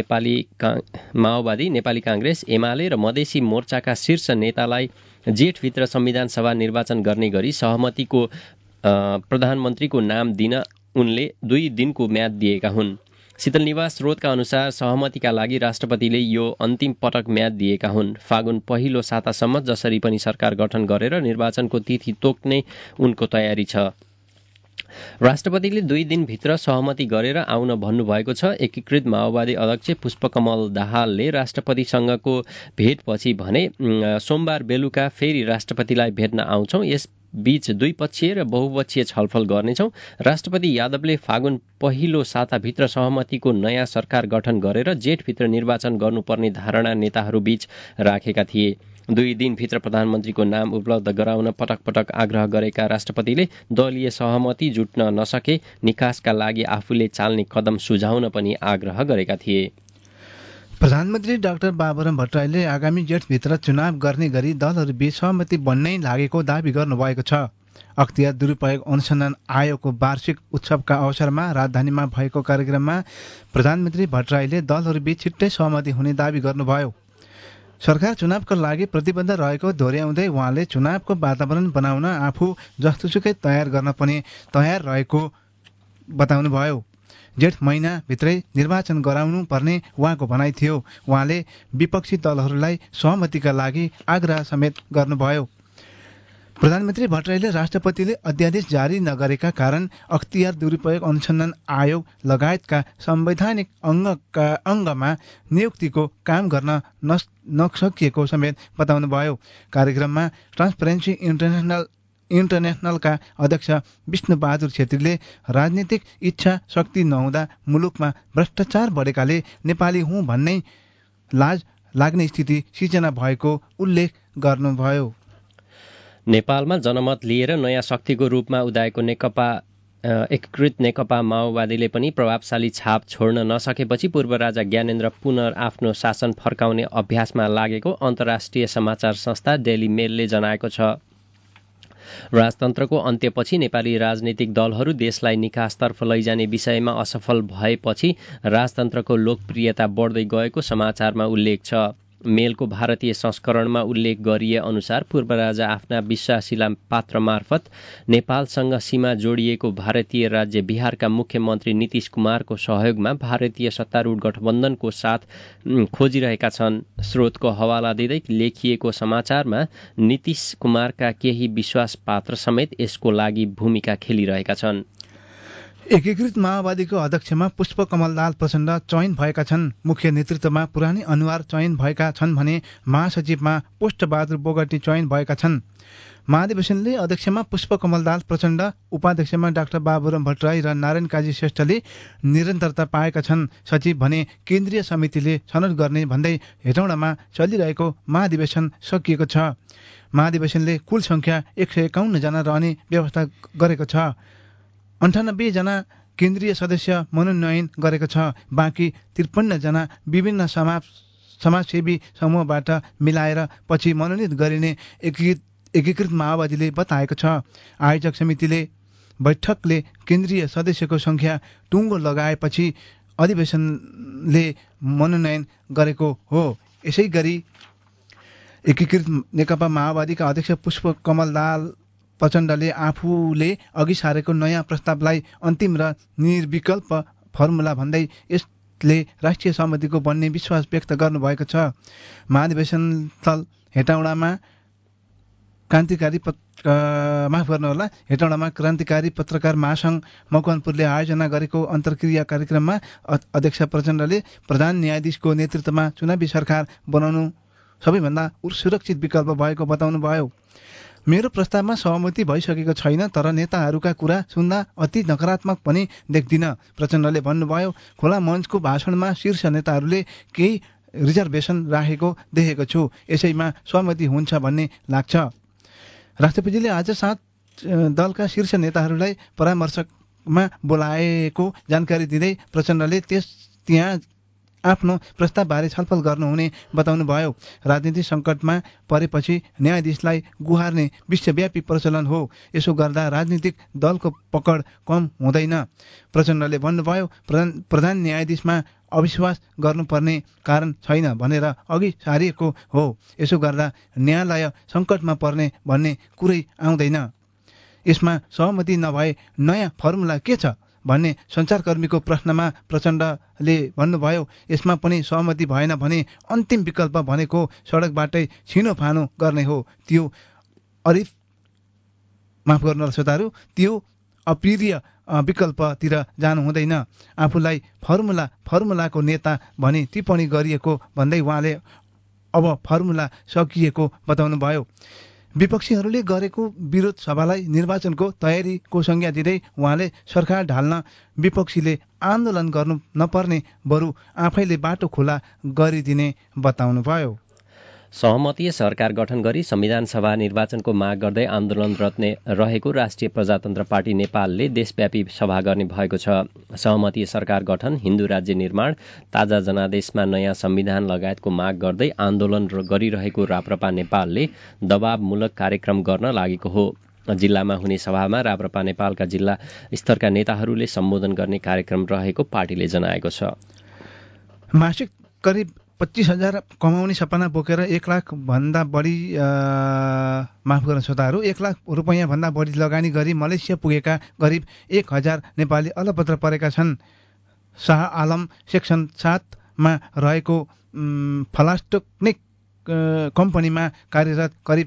नेपाली काङ्ग्रेस, एमाले र मधेसी मोर्चाका शीर्ष नेतालाई जेठभित्र संविधान सभा निर्वाचन गर्ने गरी सहमतिको प्रधानमन्त्रीको नाम दिन उनले 2 दिनको म्याद दिएका हुन्। शीतल निवास स्रोतका अनुसार सहमतिका लागि राष्ट्रपतिले यो अन्तिम पटक म्याद दिएका हुन्। फागुन पहिलो सातासम्म जसरी पनि सरकार गठन गरेर निर्वाचनको तिथि तोक्ने उनको तयारी छ। राष्ट्रपतिले 2 दिनभित्र सहमति गरेर आउन भन्नुभएको छ। एकीकृत माओवादी अध्यक्ष पुष्पकमल दाहालले राष्ट्रपतिसँगको भेटपछि भने सोमबार बेलुका फेरि राष्ट्रपतिलाई भेट्न आउँछौं। यस बीच द्विपक्षीय र बहुपक्षीय छलफल गर्नेछौं। राष्ट्रपति यादवले फागुन पहिलो साताभित्र सहमतिको नयाँ सरकार गठन गरेर जेठभित्र निर्वाचन गर्नुपर्ने धारणा नेताहरूबीच राखेका थिए। 2 दिनभित्र प्रधानमन्त्रीको नाम उपलब्ध गराउन पटक पटक आग्रह गरेका राष्ट्रपतिले दलीय सहमति जुट्न नसके निकासका लागि आफूले चाल्ने कदम सुझाउन पनि आग्रह गरेका थिए। प्रधानमन्त्री डाक्टर बाबुराम भट्टराईले आगामी जेठभित्र चुनाव गर्ने गरी दलहरूबीच सहमति बन्नै लागेको दावी गर्नुभएको छ। अख्तियार दुरुपयोग अनुसन्धान आयोगको वार्षिक उत्सवका अवसरमा राजधानीमा भएको कार्यक्रममा प्रधानमन्त्री भट्टराईले दलहरूबीच छिट्टै सहमति हुने दावी गर्नुभयो। सरकार चुनावका लागि प्रतिबद्ध रहेको दोहोर्याउँदै उहाँले चुनावको वातावरण बनाउन आफू जस्तोसुकै तयार गर्न पनि तयार रहेको बताउनुभयो। जेठ महिनाभित्रै निर्वाचन गराउनु पर्ने उहाँको भनाइ थियो। उहाँले विपक्षी दलहरूलाई सहमतिका लागि आग्रह समेत गर्नुभयो। प्रधानमन्त्री भट्टराईले राष्ट्रपतिले अध्यादेश जारी नगरेका कारण अख्तियार दुरुपयोग अनुसन्धान आयोग लगायतका संवैधानिक अङ्गमा नियुक्तिको काम गर्न नसकिएको समेत बताउनुभयो। कार्यक्रममा ट्रान्सपरेन्सी इन्टरनेसनलका अध्यक्ष विष्णुबहादुर छेत्रीले राजनीतिक इच्छा शक्ति नहुँदा मुलुकमा भ्रष्टाचार बढेकाले नेपाली हुँ भन्नै लाज लाग्ने स्थिति सिर्जना भएको उल्लेख गर्नुभयो। नेपालमा जनमत लिएर नयाँ शक्तिको रूपमा उदाएको एकीकृत नेकपा माओवादीले पनि प्रभावशाली छाप छोड्न नसकेपछि पूर्व राजा ज्ञानेन्द्र पुनः आफ्नो शासन फर्काउने अभ्यासमा लागेको अन्तर्राष्ट्रिय समाचार संस्था डेली मेलले जनाएको छ। राजतन्त्रको अन्त्यपछि नेपाली राजनीतिक दलहरू देशलाई निकासतर्फ लैजाने विषयमा असफल भएपछि राजतन्त्रको लोकप्रियता बढ्दै गएको समाचारमा उल्लेख छ। मेलको भारतीय संस्करणमा उल्लेख गरिए अनुसार पूर्व राजा आफ्ना विश्वासिला पात्र मार्फत नेपालसँग सीमा जोडिएको भारतीय राज्य बिहारका मुख्यमन्त्री नीतिश कुमारको सहयोगमा भारतीय सत्तारूढ गठबन्धनको साथ खोजिरहेका छन्। स्रोतको हवाला दिँदै लेखिएको समाचारमा नीतिश कुमारका केही विश्वास पात्र समेत यसको लागि भूमिका खेलिरहेका छन्। एकीकृत माओवादीको अध्यक्षमा पुष्पकमल दाहाल प्रचण्ड चयन भएका छन्। मुख्य नेतृत्वमा पुरानी अनुहार चयन भएका छन् भने महासचिवमा पुष्पबहादुर बोगटी चयन भएका छन्। महाधिवेशनले अध्यक्षमा पुष्पकमल दाहाल प्रचण्ड, उपाध्यक्षमा डाक्टर बाबुराम भट्टराई र नारायण काजी श्रेष्ठले निरन्तरता पाएका छन्। सचिव भने केन्द्रीय समितिले छनौट गर्ने भन्दै हेटौँडामा चलिरहेको महाधिवेशन सकिएको छ। महाधिवेशनले कुल संख्या 151 जना रहने व्यवस्था गरेको छ। 98 जना केन्द्रीय सदस्य मनोनयन गरेको छ। बाँकी 53 जना विभिन्न समाजसेवी समूहबाट मिलाएर पछि मनोनित गरिने एकीकृत माओवादीले बताएको छ। आयोजक समितिले बैठकले केन्द्रीय सदस्यको संख्या टुङ्गो लगाएपछि अधिवेशनले मनोनयन गरेको हो। यसै गरी एकीकृत नेकपा माओवादीका अध्यक्ष पुष्पकमल दाहाल प्रचण्डले आफूले अघि सारेको नयाँ प्रस्तावलाई अन्तिम र निर्विकल्प फर्मुला भन्दै यसले राष्ट्रिय सहमतिको बन्ने विश्वास व्यक्त गर्नुभएको छ। महाधिवेशन स्थल हेटौडामा क्रान्तिकारी पत्रकार महासंघ मकवानपुरले आयोजना गरेको अन्तर्क्रिया कार्यक्रममा अध्यक्ष प्रचण्डले प्रधान न्यायाधीशको नेतृत्वमा चुनावी सरकार बनाउनु सबैभन्दा सुरक्षित विकल्प भएको बताउनुभयो। मेरो प्रस्तावमा सहमति भइसकेको छैन, तर नेताहरूका कुरा सुन्दा अति नकारात्मक पनि देख्दिन, प्रचण्डले भन्नुभयो। खुला मञ्चको भाषणमा शीर्ष नेताहरूले केही रिजर्भेसन राखेको देखेको छु, यसैमा सहमति हुन्छ भन्ने लाग्छ। राष्ट्रपतिले आज 7 दलका शीर्ष नेताहरूलाई परामर्शमा बोलाएको जानकारी दिँदै प्रचण्डले त्यहाँ आफ्नो प्रस्तावबारे छलफल गर्नुहुने बताउनुभयो। राजनीतिक सङ्कटमा परेपछि न्यायाधीशलाई गुहार्ने विश्वव्यापी प्रचलन हो, यसो गर्दा राजनीतिक दलको पकड कम हुँदैन। प्रचण्डले भन्नुभयो, प्रधान न्यायाधीशमा अविश्वास गर्नुपर्ने कारण छैन भनेर अघि सारिएको हो, यसो गर्दा न्यायालय सङ्कटमा पर्ने भन्ने कुरै आउँदैन। यसमा सहमति नभए नयाँ फर्मुला के छ भन्ने सञ्चारकर्मीको प्रश्नमा प्रचण्डले भन्नुभयो, यसमा पनि सहमति भएन भने अन्तिम विकल्प भनेको सडकबाटै छिनोफानो गर्ने हो। त्यो अप्रिय विकल्पतिर जानु हुँदैन। आफूलाई फर्मुलाको नेता भनी टिप्पणी गरिएको भन्दै उहाँले अब फर्मुला सकिएको बताउनुभयो। विपक्षीहरूले गरेको विरोध सभालाई निर्वाचनको तयारीको संज्ञा दिँदै उहाँले सरकार ढाल्न विपक्षीले आन्दोलन गर्नु नपर्ने, बरु आफैले बाटो खुला गरिदिने बताउनुभयो। सहमतीय सरकार गठन गरी संविधान सभा निर्वाचनको माग गर्दै आन्दोलनरत रहेको राष्ट्रिय प्रजातन्त्र पार्टी नेपालले देशव्यापी सभा गर्ने भएको छ। सहमतीय सरकार गठन, हिन्दू राज्य निर्माण, ताजा जनादेशमा नयाँ संविधान लगायतको माग गर्दै आन्दोलन गरिरहेको राप्रपा नेपालले दबावमूलक कार्यक्रम गर्न लागेको हो। जिल्लामा हुने सभामा राप्रपा नेपालका जिल्ला स्तरका नेताहरूले सम्बोधन गर्ने कार्यक्रम रहेको पार्टीले जनाएको छ। मासिक करिब 25,000 कमाउने सपना बोकेर 1 लाख भन्दा बढी माफ गर्न श्रोताहरू 1 लाख रुपैयाँ भन्दा बढी लगानी गरी मलेसिया पुगेका करिब 1,000 नेपाली अलपत्र परेका छन्। शाह आलम सेक्सन 7 मा रहेको फ्लास्टोनिक कम्पनीमा कार्यरत करिब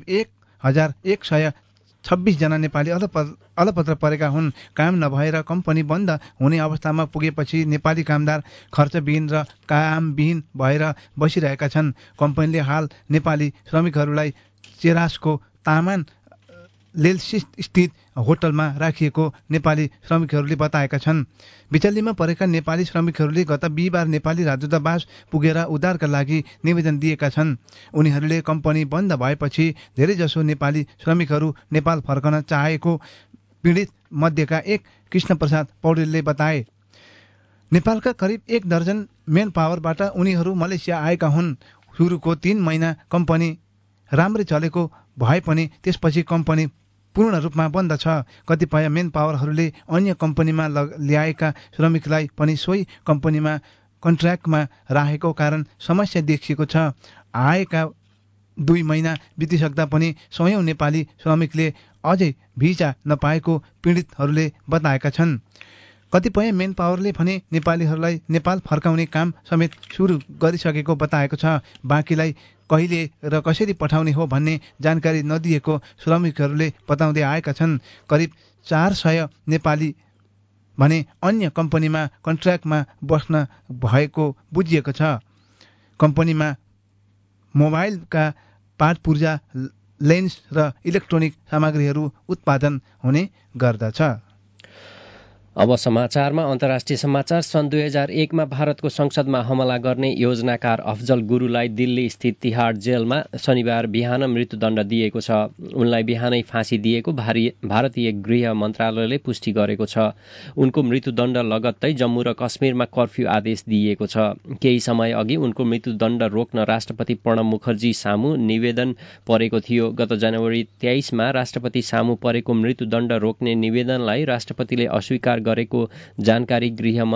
1,126 जना नेपाली अलपत्र परेका हुन्। काम नभएर कम्पनी बन्द हुने अवस्थामा पुगेपछि नेपाली कामदार खर्चविहीन र कामविहीन भएर बसिरहेका छन्। कम्पनीले हाल नेपाली श्रमिकहरूलाई चेरासको तामान लेल्सिस स्थित होटलमा राखिएको नेपाली श्रमिकहरूले बताएका छन्। बिचल्लीमा परेका नेपाली श्रमिकहरूले गत बिहिबार नेपाली राजदूतावास पुगेर उद्धारका लागि निवेदन दिएका छन्। उनीहरूले कम्पनी बन्द भएपछि धेरैजसो नेपाली श्रमिकहरू नेपाल फर्कन चाहेको पीडित मध्येका एक कृष्णप्रसाद पौडेलले बताए। नेपालका करिब 1 दर्जन मेन पावरबाट उनीहरू मलेसिया आएका हुन्। सुरुको 3 महिना कम्पनी राम्रै चलेको भए पनि त्यसपछि कम्पनी पूर्ण रूपमा बन्द छ। कतिपय मेन पावरहरूले अन्य कम्पनीमा ल्याएका श्रमिकलाई पनि सोही कम्पनीमा कन्ट्र्याक्टमा राखेको कारण समस्या देखिएको छ। आएका 2 महिना बितिसक्दा पनि सयौं नेपाली श्रमिकले अझै भिजा नपाएको पीडितहरूले बताएका छन्। कतिपय मेन पावरले भने नेपालीहरूलाई नेपाल फर्काउने काम समेत सुरु गरिसकेको बताएको छ। बाँकीलाई कहिले र कसरी पठाउने हो भन्ने जानकारी नदिएको श्रमिकहरूले बताउँदै आएका छन्। करिब 400 नेपाली भने अन्य कम्पनीमा कन्ट्र्याक्टमा बस्न भएको बुझिएको छ। कम्पनीमा मोबाइलका पार्ट पूर्जा, लेन्स र इलेक्ट्रोनिक सामग्रीहरू उत्पादन हुने गर्दछ। अब समाचारमा अन्तर्राष्ट्रिय समाचार। सन् 2001 मा भारतको संसदमा हमला गर्ने योजनाकार अफजल गुरुलाई दिल्ली स्थित तिहाड जेलमा शनिबार बिहान मृत्युदण्ड दिएको छ। उनलाई बिहानै फाँसी दिएको भारतीय गृह मन्त्रालयले पुष्टि गरेको छ। उनको मृत्युदण्ड लगत्तै जम्मू र कश्मीरमा कर्फ्यू आदेश दिइएको छ। केही समय अघि उनको मृत्युदण्ड रोक्न राष्ट्रपति प्रणब मुखर्जी सामु निवेदन परेको थियो। गत जनवरी 23 मा राष्ट्रपति सामु परेको मृत्युदण्ड रोक्ने निवेदनलाई राष्ट्रपतिले अस्वीकार गरेको जानकारी गृह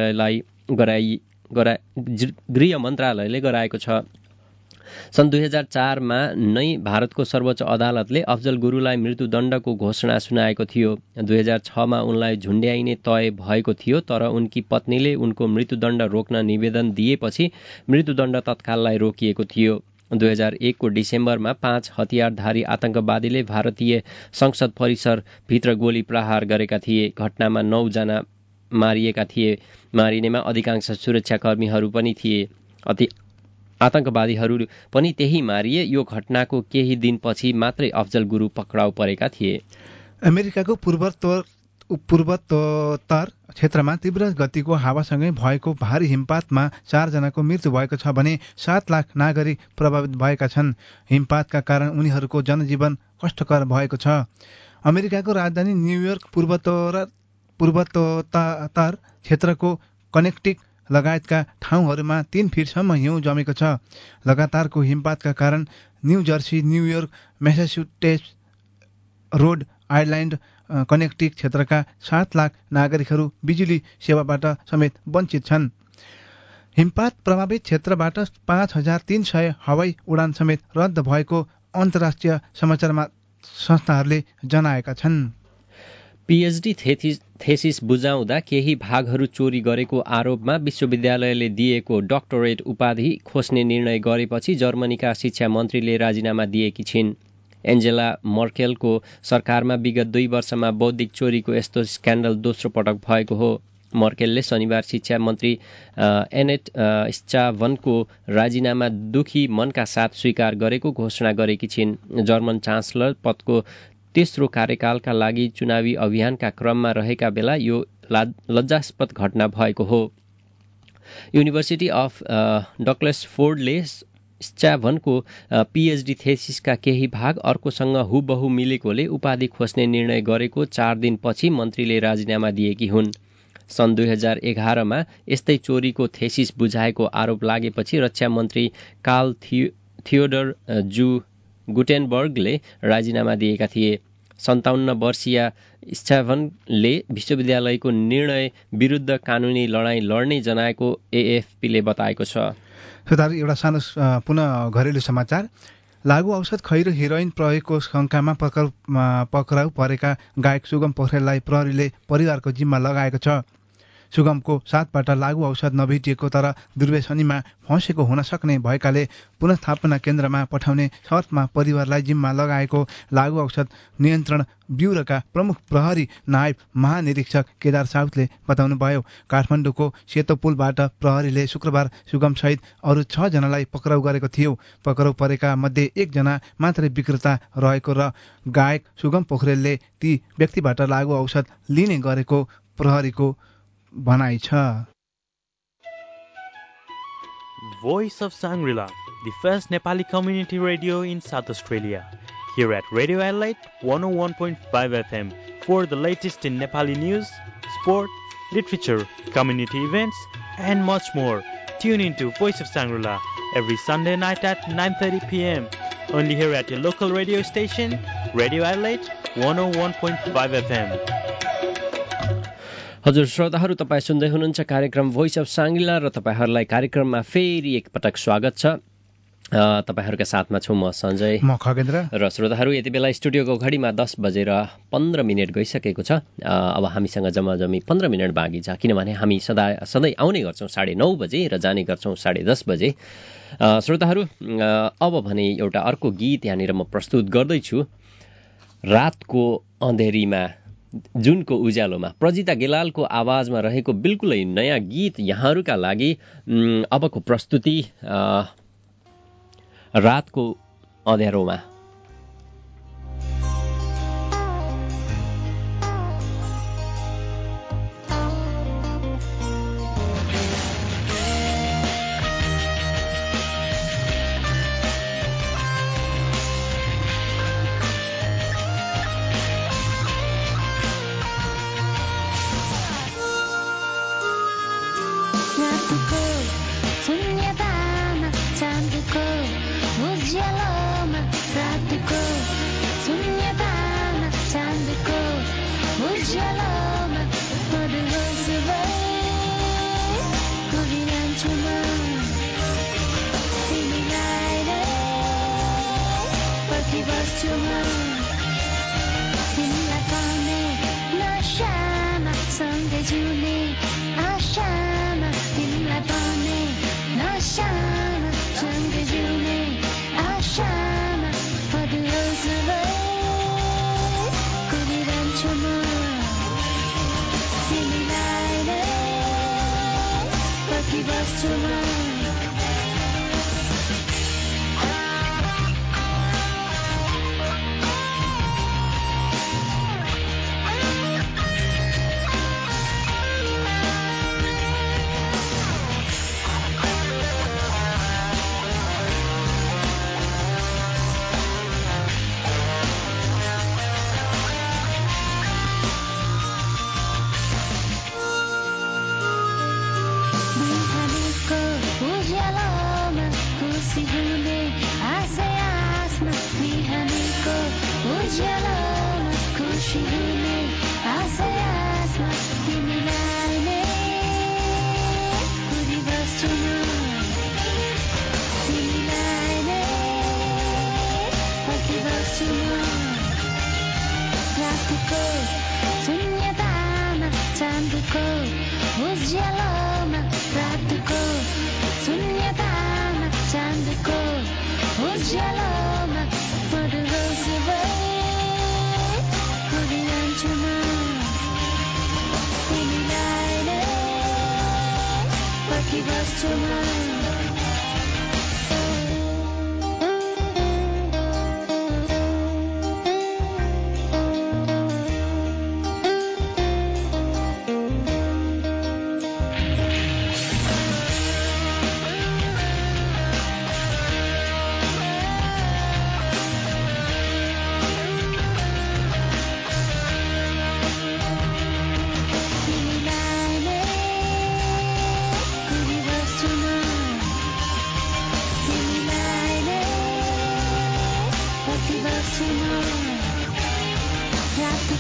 मन्त्रालयले गराएको छ। सन् 2004 मा नै भारतको सर्वोच्च अदालतले अफजल गुरुलाई मृत्युदण्डको घोषणा सुनाएको थियो। 2006 मा उनलाई झुन्ड्याइने तय भएको थियो, तर उनकी पत्नीले उनको मृत्युदण्ड रोक्न निवेदन दिएपछि मृत्युदण्ड तत्काललाई रोकिएको थियो। 2001 को डिसेम्बरमा 5 हतियारधारी आतंकवादीले भारतीय संसद परिसर भित्र गोली प्रहार गरेका थिए। घटनामा 9 जना मारिएका थिए। मारिनेमा अधिकांश सुरक्षाकर्मीहरू पनि थिए। आतंकवादीहरू पनि त्यही मारिए। यो घटनाको केही दिनपछि मात्रै अफजल गुरु पक्राउ परेका थिए। अमेरिकाको पूर्वोत्तर क्षेत्रमा तीव्र गतिको हावासँगै भएको भारी हिमपातमा 4 जनाको मृत्यु भएको छ भने 7 लाख नागरिक प्रभावित भएका छन्। हिमपातका कारण उनीहरूको जनजीवन कष्टकर भएको छ। अमेरिकाको राजधानी न्युयोर्क पूर्वोत्तर क्षेत्रको कनेक्टिक लगायतका ठाउँहरूमा 3 फिटसम्म हिउँ जमेको छ। लगातारको हिमपातका कारण New Jersey, New York, Massachusetts, Rhode Island, Connecticut क्षेत्रका 7 लाख नागरिकहरू बिजुली सेवाबाट समेत वञ्चित छन्। हिमपात प्रभावित क्षेत्रबाट 5,300 हवाई उडान समेत रद्द भएको अन्तर्राष्ट्रिय समाचार संस्थाहरूले जनाएका छन्। पीएचडी थेसिस बुझाउँदा केही भागहरू चोरी गरेको आरोपमा विश्वविद्यालयले दिएको डक्टरेट उपाधि खोस्ने निर्णय गरेपछि जर्मनीका शिक्षा मन्त्रीले राजीनामा दिएकी छिन्। एन्जेला मर्केलको सरकारमा विगत 2 वर्षमा बौद्धिक चोरीको यस्तो स्क्यान्डल दोस्रो पटक भएको हो। मर्केलले शनिबार शिक्षा मन्त्री एनेट स्चाभनको राजीनामा दुखी मनका साथ स्वीकार गरेको घोषणा गरेकी छिन्। जर्मन चान्सलर पदको तेस्रो कार्यकालका लागि चुनावी अभियानका क्रममा रहेका बेला यो लज्जास्पद घटना भएको हो। युनिभर्सिटी अफ डक्लेसफोर्डले स्चाभनको पीएचडी थेसिसका केही भाग अर्कोसँग हुबहु मिलेकोले उपाधि खोज्ने निर्णय गरेको 4 दिनपछि मन्त्रीले राजीनामा दिएकी हुन्। सन् 2011 मा यस्तै चोरीको थेसिस बुझाएको आरोप लागेपछि रक्षा मन्त्री कार्ल थियोडर जू गुटेनबर्गले राजीनामा दिएका थिए। 57 वर्षीय स्टेफनले विश्वविद्यालयको निर्णय विरुद्ध कानुनी लडाईँ लड्ने जनाएको एएफपीले बताएको छ। श्रोताहरू, एउटा सानो पुनः घरेलु समाचार। लागु औषध खै र हेरोइन प्रयोगको शङ्कामा पक्राउ परेका गायक सुगम पोखरेललाई प्रहरीले परिवारको जिम्मा लगाएको छ। सुगमको साथबाट लागु औषध नभेटिएको तर दुर्व्यसनीमा फँसेको हुन सक्ने भएकाले पुनस्थापना केन्द्रमा पठाउने शर्तमा परिवारलाई जिम्मा लगाएको लागु औषध नियन्त्रण ब्युरोका प्रमुख प्रहरी नायब महानिरीक्षक केदार साउदले बताउनुभयो। काठमाडौँको सेतो पुलबाट प्रहरीले शुक्रबार सुगमसहित अरू 6 जनालाई पक्राउ गरेको थियो। पक्राउ परेका मध्ये 1 जना मात्रै विक्रेता रहेको र गायक सुगम पोखरेलले ती व्यक्तिबाट लागु औषध लिने गरेको प्रहरीको भनाइ छ। Voice of Shangri-La, the first Nepali community radio in South Australia. Here at Radio Adelaide 101.5 FM for the latest in Nepali news, sport, literature, community events and much more. Tune into Voice of Shangri-La every Sunday night at 9:30 p.m. only here at your local radio station, Radio Adelaide 101.5 FM. हजुर श्रोताहरू, तपाईँ सुन्दै हुनुहुन्छ कार्यक्रम भोइस अफ साङ्ग्रिला र तपाईँहरूलाई कार्यक्रममा फेरि एकपटक स्वागत छ। तपाईँहरूका साथमा छु म सञ्जय, म खगेन्द्र। र श्रोताहरू, यति बेला स्टुडियोको घडीमा 10:15 गइसकेको छ। अब हामीसँग जम्माजम्मी 15 मिनट बाँकी छ, किनभने हामी सधैँ आउने गर्छौँ 9:30 बजे र जाने गर्छौँ 10:30 बजे। श्रोताहरू, अब भने एउटा अर्को गीत यहाँनिर म प्रस्तुत गर्दैछु। रातको अँधेरीमा जुनको उज्यालोमा प्रजिता गेलालको आवाजमा रहेको बिल्कुलै नयाँ गीत यहाँहरूका लागि। अबको प्रस्तुति रातको अँध्यारोमा।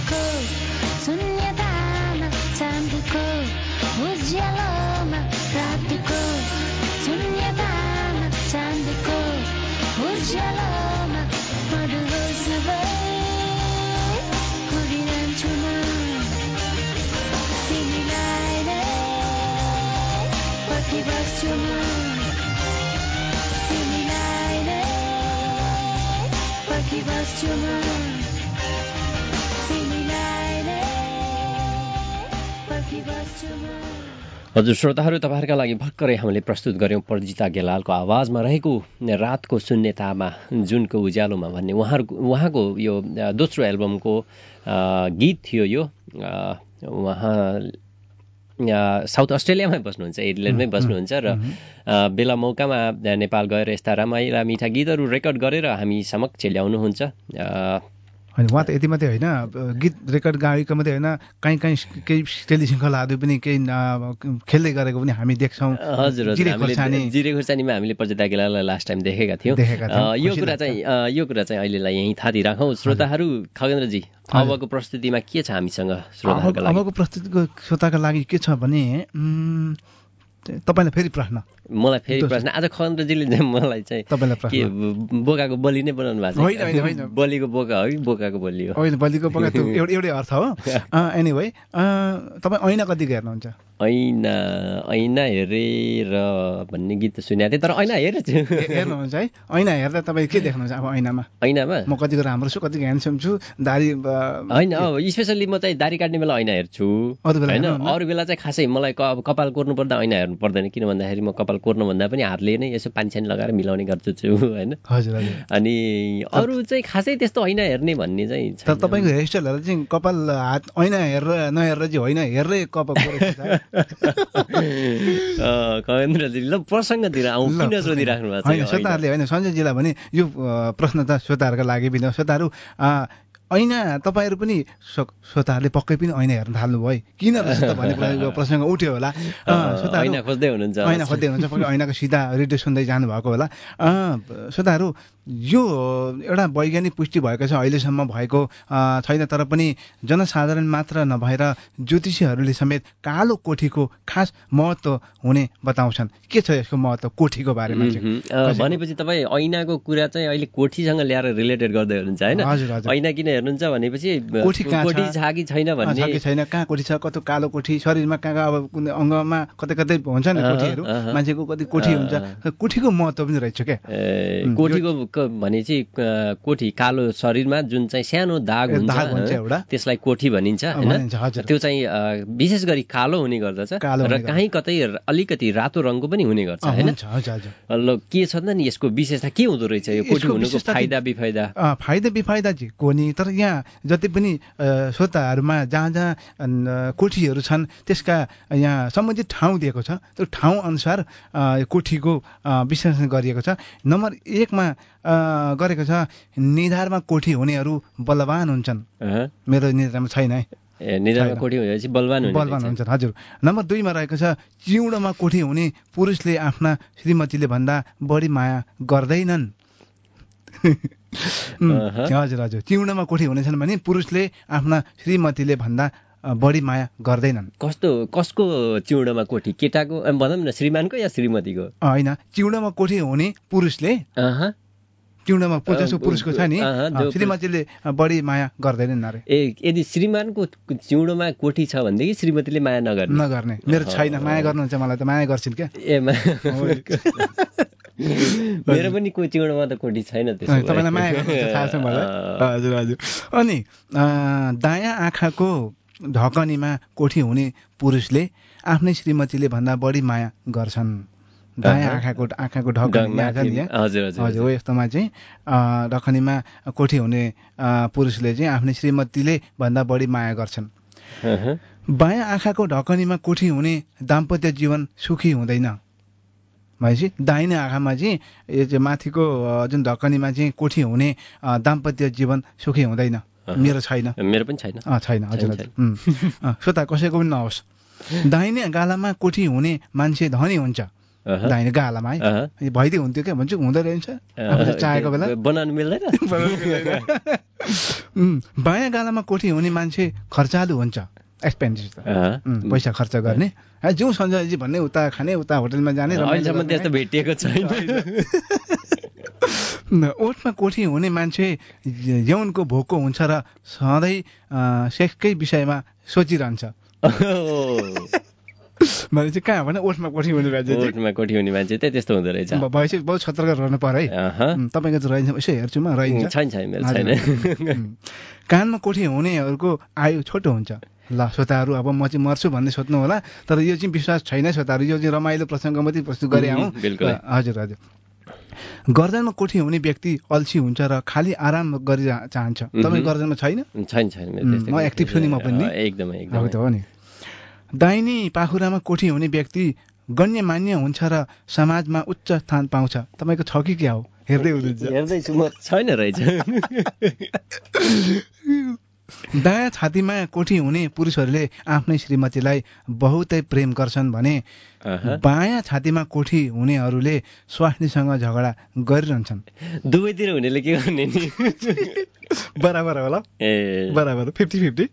रातको शून्यतामा चाँदको उज्यालोमा रातको शून्यतामा चाँदको उज्यालोमा मधुहोस भई कुदिरहन्छु म तिमीलाई नै पर्खिबस्छु म तिमीलाई नै पर्खिबस्छु म तिमीलाई नै पर्खिबस्छु म। हजुर श्रोताहरू, तपाईँहरूका लागि भर्खरै हामीले प्रस्तुत गऱ्यौँ परिजिता गेलालको आवाजमा रहेको रातको शून्यतामा जुनको उज्यालोमा भन्ने उहाँको यो दोस्रो एल्बमको गीत थियो। यो उहाँ साउथ अस्ट्रेलियामै बस्नुहुन्छ, एडिलेडमै बस्नुहुन्छ र बेला मौकामा नेपाल गएर यस्ता रमाइला मिठा गीतहरू रेकर्ड गरेर हामी समक्ष ल्याउनुहुन्छ। होइन, उहाँ त यति मात्रै होइन, गीत रेकर्ड गाएको मात्रै होइन, कहीँ केही टेलिश्रृङ्खलाहरू पनि केही खेल्दै गरेको पनि हामी देख्छौँ। हजुर, जिरे खुर्सानीमा हामीले परिजिता गेलाललाई लास्ट टाइम देखेका थियौँ। यो कुरा चाहिँ अहिलेलाई यहीँ थाती राखौँ। श्रोताहरू, खगेन्द्रजी, अबको प्रस्तुतिमा के छ हामीसँग श्रोताहरूका लागि? अबको प्रस्तुतिको श्रोताका लागि के छ भने तपाईँलाई फेरि प्रश्न, मलाई फेरि प्रश्न। आज खगेन्द्रजीले मलाई चाहिँ के बोकाको बलि नै बनाउनु भएको छ? होइन, बलिको बोका हो कि बोकाको बलि हो? होइन, बलिको बोका त एउटै अर्थ हो। एनिवे, तपाईँ ऐना कतिको हेर्नुहुन्छ? ऐना हेरेर भन्ने गीत त सुनेको थिएँ, तर ऐना हेर्नुहुन्छ है? ऐना हेर्दा तपाईँ के देख्नुहुन्छ? अब ऐनामा म कतिको राम्रो छु, कतिको ह्यान्डसम छु, दारी होइन, अब स्पेसल्ली म चाहिँ दारी काट्ने बेला ऐना हेर्छु होइन, अरू बेला चाहिँ खासै मलाई कपाल कोर्नु पर्दा ऐना हेर्नु पर्दैन। किन भन्दाखेरि म कपाल कोर्नु भन्दा पनि हातले नै यसो पानी लगाएर मिलाउने गर्छु होइन। अनि अरू चाहिँ खासै त्यस्तो ऐना हेर्ने भन्ने चाहिँ तर तपाईँको हेयरस्टाइलहरू चाहिँ कपाल हात ऐना हेरेर नहेरेर चाहिँ होइन, हेर्दै कपाल खगेन्द्रजी, ल प्रसङ्गतिर आउँ, किन सोधिराख्नु भएको छ? श्रोताहरूले होइन, सञ्जयजीलाई भने यो प्रश्न त श्रोताहरूका लागि पनि हो। श्रोताहरू, ऐना तपाईँहरू पनि श्रोताहरूले पक्कै पनि ऐना हेर्न थाल्नुभयो, किन रहेछ त भन्ने प्रसङ्ग उठ्यो होला। ऐना खोज्दै हुनुहुन्छ, ऐनाको सिधा रेडियो सुन्दै जानुभएको होला। श्रोताहरू, यो एउटा वैज्ञानिक पुष्टि भएको छ, अहिलेसम्म भएको छैन, तर पनि जनसाधारण मात्र नभएर ज्योतिषीहरूले समेत कालो कोठीको खास महत्त्व हुने बताउँछन्। के छ यसको महत्त्व कोठीको बारेमा चाहिँ? भनेपछि तपाईँ ऐनाको कुरा चाहिँ अहिले कोठीसँग ल्याएर रिलेटेड गर्दै हुनुहुन्छ होइन? ऐना किन हेर्नुहुन्छ भनेपछि कोठी छ कि छैन भन्ने, छैन, कहाँ कोठी छ, कस्तो कालो कोठी, शरीरमा कहाँ अब अङ्गमा कतै कतै हुन्छ नि कोठीहरू, मान्छेको कति कोठी हुन्छ, कोठीको महत्त्व पनि रहेछ क्या। कोठीको भने चाहिँ कोठी कालो शरीरमा जुन चाहिँ सानो दाग हुन्छ एउटा, त्यसलाई कोठी भनिन्छ होइन। त्यो चाहिँ विशेष गरी कालो हुने गर्दछ र कहीँ कतै अलिकति रातो रङको पनि हुने गर्छ होइन। ल, के छ त नि यसको विशेषता के हुँदो रहेछ यो कोठी हुनुको फाइदा बिफाइदा? फाइदा बिफाइदा चाहिँ कोनी, तर यहाँ जति पनि श्रोताहरूमा जहाँ कोठीहरू छन् त्यसका यहाँ सम्बन्धित ठाउँ दिएको छ, त्यो ठाउँ अनुसार कोठीको विश्लेषण गरिएको छ। नम्बर 1 मा गरेको छ, निधारमा कोठी हुनेहरू बलवान हुन्छन्। मेरो निधारमा छैन है। निधारमा कोठी हुनेपछि बलवान हुन्छन्, हजुर। नम्बर 2 मा रहेको छ, चिउँडोमा कोठी हुने पुरुषले आफ्ना श्रीमतीले भन्दा बढी माया गर्दैनन्। हजुर, चिउँडोमा कोठी हुनेछन् भने पुरुषले आफ्ना श्रीमतीले भन्दा बढी माया गर्दैनन्। कसको चिउँडोमा कोठी? केटाको भनौँ न, श्रीमानको या श्रीमतीको? होइन, चिउँडोमा कोठी हुने पुरुषले, चिउँडोमा पुरुषको छ नि, श्रीमतीले बढी माया गर्दैनन् अरे। यदि श्रीमानको चिउँडोमा कोठी छ भनेदेखि श्रीमतीले माया नगर्ने। मेरो छैन, माया गर्नुहुन्छ, मलाई त माया गर्छिन् क्या। मेरो पनि कोही चिउँडोमा त कोठी छैन, तपाईँलाई माया गर्नुहुन्छ थाहा छ मलाई। हजुर। अनि दायाँ आँखाको ढकनीमा कोठी हुने पुरुषले आफ्नै श्रीमतीले भन्दा बढी माया गर्छन्। दायाँ आँखाको ढकनी हजुर, यस्तोमा चाहिँ ढकनीमा कोठी हुने पुरुषले चाहिँ आफ्नै श्रीमतीले भन्दा बढी माया गर्छन्। बायाँ आँखाको ढकनीमा कोठी हुने दाम्पत्य जीवन सुखी हुँदैन। भनेपछि दाहिने आँखामा चाहिँ यो चाहिँ माथिको जुन ढकनीमा चाहिँ कोठी हुने दाम्पत्य जीवन सुखी हुँदैन। मेरो छैन। मेरो पनि छैन। छैन, हजुर। श्रोता कसैको पनि नहोस्। दाहिने गालामा कोठी हुने मान्छे धनी हुन्छ। दाहिने गालामा है भइदिए हुन्थ्यो क्या भन्छु, हुँदो रहेछ आफूले चाहेको बेला। बनाउनु मिल्दैन। बायाँ गालामा कोठी हुने मान्छे खर्चालु हुन्छ, एक्सपेन्सिभ पैसा खर्च गर्ने, जाउँ सञ्जयजी भन्ने, उता खाने, उता होटलमा जाने। अहिलेसम्म त्यस्तो भेटिएको छैन। ओठमा कोठी हुने मान्छे यौनको भोको हुन्छ र सधैँ सेक्सकै विषयमा सोचिरहन्छ। भने चाहिँ कहाँ भने ओठमा कोठी हुने मान्छे, ओठमा कोठी हुने मान्छे चाहिँ त्यस्तो हुँदो रहेछ। भएपछि बहुत सतर्क रहनु पर्यो है। तपाईँको चाहिँ रहन्छ, यसो हेर्छु म रहन्छ। छैन। कानमा कोठी हुनेहरूको आयु छोटो हुन्छ। ल श्रोताहरू, अब म चाहिँ मर्छु भन्ने सोध्नु होला, तर यो चाहिँ विश्वास छैन श्रोताहरू, यो चाहिँ रमाइलो प्रसङ्ग मात्रै प्रस्तुत गरे हौँ। हजुर हजुर। गर्दनमा कोठी हुने व्यक्ति अल्छी हुन्छ र खाली आराम गरि चाहन्छ। तपाईँ गर्दनमा छैन? छैन। म एक्टिभ छु नि, म पनि एकदमै हो नि। दाहिने पाखुरामा कोठी हुने व्यक्ति गण्यमान्य हुन्छ र समाजमा उच्च स्थान पाउँछ। तपाईँको छ कि क्या हो? हेर्दै हुनुहुन्छ? हेर्दैछु म। छैन रहेछ। दायाँ छातीमा कोठी हुने पुरुषहरूले आफ्नै श्रीमतीलाई बहुतै प्रेम गर्छन् भने बायाँ छातीमा कोठी हुनेहरूले स्वास्नीसँग झगडा गरिरहन्छन्। दुवैतिर हुनेले के गर्ने नि? बराबर होला। बराबर 50-50।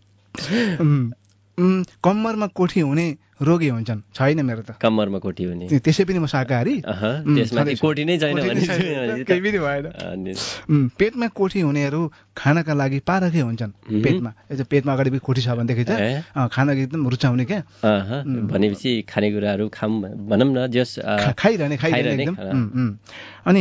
कम्मरमा कोठी हुने रोगी हुन्छन्। छैन मेरो त कम्मरमा कोठी हुने। त्यसै पनि म शाकाहारी। त्यसमा कोठी नै छैन भने केही पनि भएन। पेटमा कोठी हुनेहरू खानाका लागि पारखै हुन्छन्। पेटमा पेटमा अगाडि कोठी छ भनेदेखि चाहिँ खाना एकदम रुचाउने क्या। भनेपछि खानेकुराहरू खाम भनौँ न, जस खाइरहने एकदम। अनि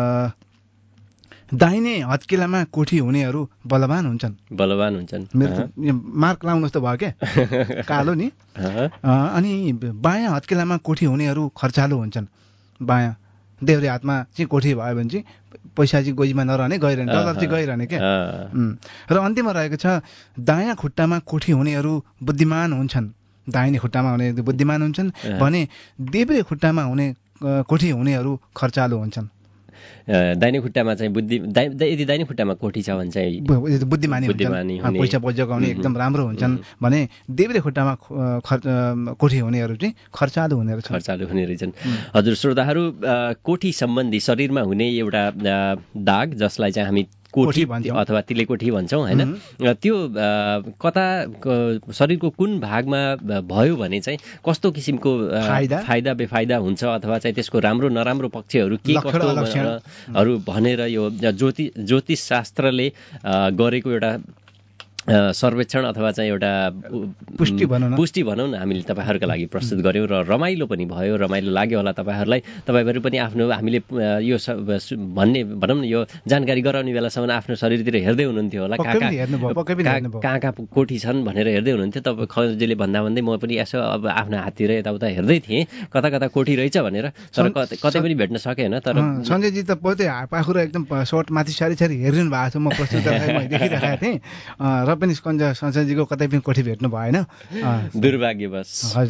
दाहिने हत्केलामा कोठी हुनेहरू बलवान हुन्छन्। मेरो त मार्क लाउनुहोस् त भयो क्या, कालो नि। अनि बायाँ हत्केलामा कोठी हुनेहरू खर्चालु हुन्छन्। बायाँ देब्रे हातमा चाहिँ कोठी भयो भने चाहिँ पैसा चाहिँ गोजीमा नरहने, गइरहने, डलर चाहिँ गइरहने क्या। र अन्त्यमा रहेको छ दायाँ खुट्टामा कोठी हुनेहरू बुद्धिमान हुन्छन्। दाहिने खुट्टामा हुने बुद्धिमान हुन्छन् भने देब्रे खुट्टामा हुने कोठी हुनेहरू खर्चालु हुन्छन्। दाहिने खुट्टामा चाहिँ यदि दाहिने खुट्टामा कोठी छ भने चाहिँ बुद्धिमानी पैसा बजाउने एकदम राम्रो हुन्छन् भने देब्रे खुट्टामा कोठी हुनेहरू चाहिँ खर्चालु हुने रहेछन्। हजुर श्रोताहरू, कोठी सम्बन्धी शरीरमा हुने एउटा दाग जसलाई चाहिँ हामी कोठी अथवा तिलेकोठी भन्छौँ हैन, त्यो कता शरीरको कुन भागमा भयो भने चाहिँ कस्तो किसिमको फाइदा बेफाइदा हुन्छ अथवा चाहिँ त्यसको राम्रो नराम्रो पक्षहरू के कस्तोहरू भनेर यो ज्योतिष शास्त्रले गरेको एउटा सर्वेक्षण अथवा चाहिँ एउटा पुष्टि भनौँ न हामीले तपाईँहरूका लागि प्रस्तुत गऱ्यौँ र रमाइलो पनि भयो, रमाइलो लाग्यो होला तपाईँहरूलाई। तपाईँहरू पनि आफ्नो हामीले यो भन्ने भनौँ न यो जानकारी गराउने बेलासम्म आफ्नो शरीरतिर हेर्दै हुनुहुन्थ्यो होला, कहाँ कहाँ कोठी छन् भनेर हेर्दै हुनुहुन्थ्यो। तपाईँ खजिले भन्दै म पनि यसो अब आफ्नो हाततिर यताउता हेर्दै थिएँ कता कता कोठी रहेछ भनेर, तर कतै पनि भेट्न सकेन। तर सञ्जयजी त पोते पाखुरा एकदम सर्ट माथि सारी हेरिरहनु भएको छ, म प्रस्तुत देखिरहेको थिएँ र पनि सञ्जयजीको कतै पनि कोठी भेट्नु भएन, दुर्भाग्यवश।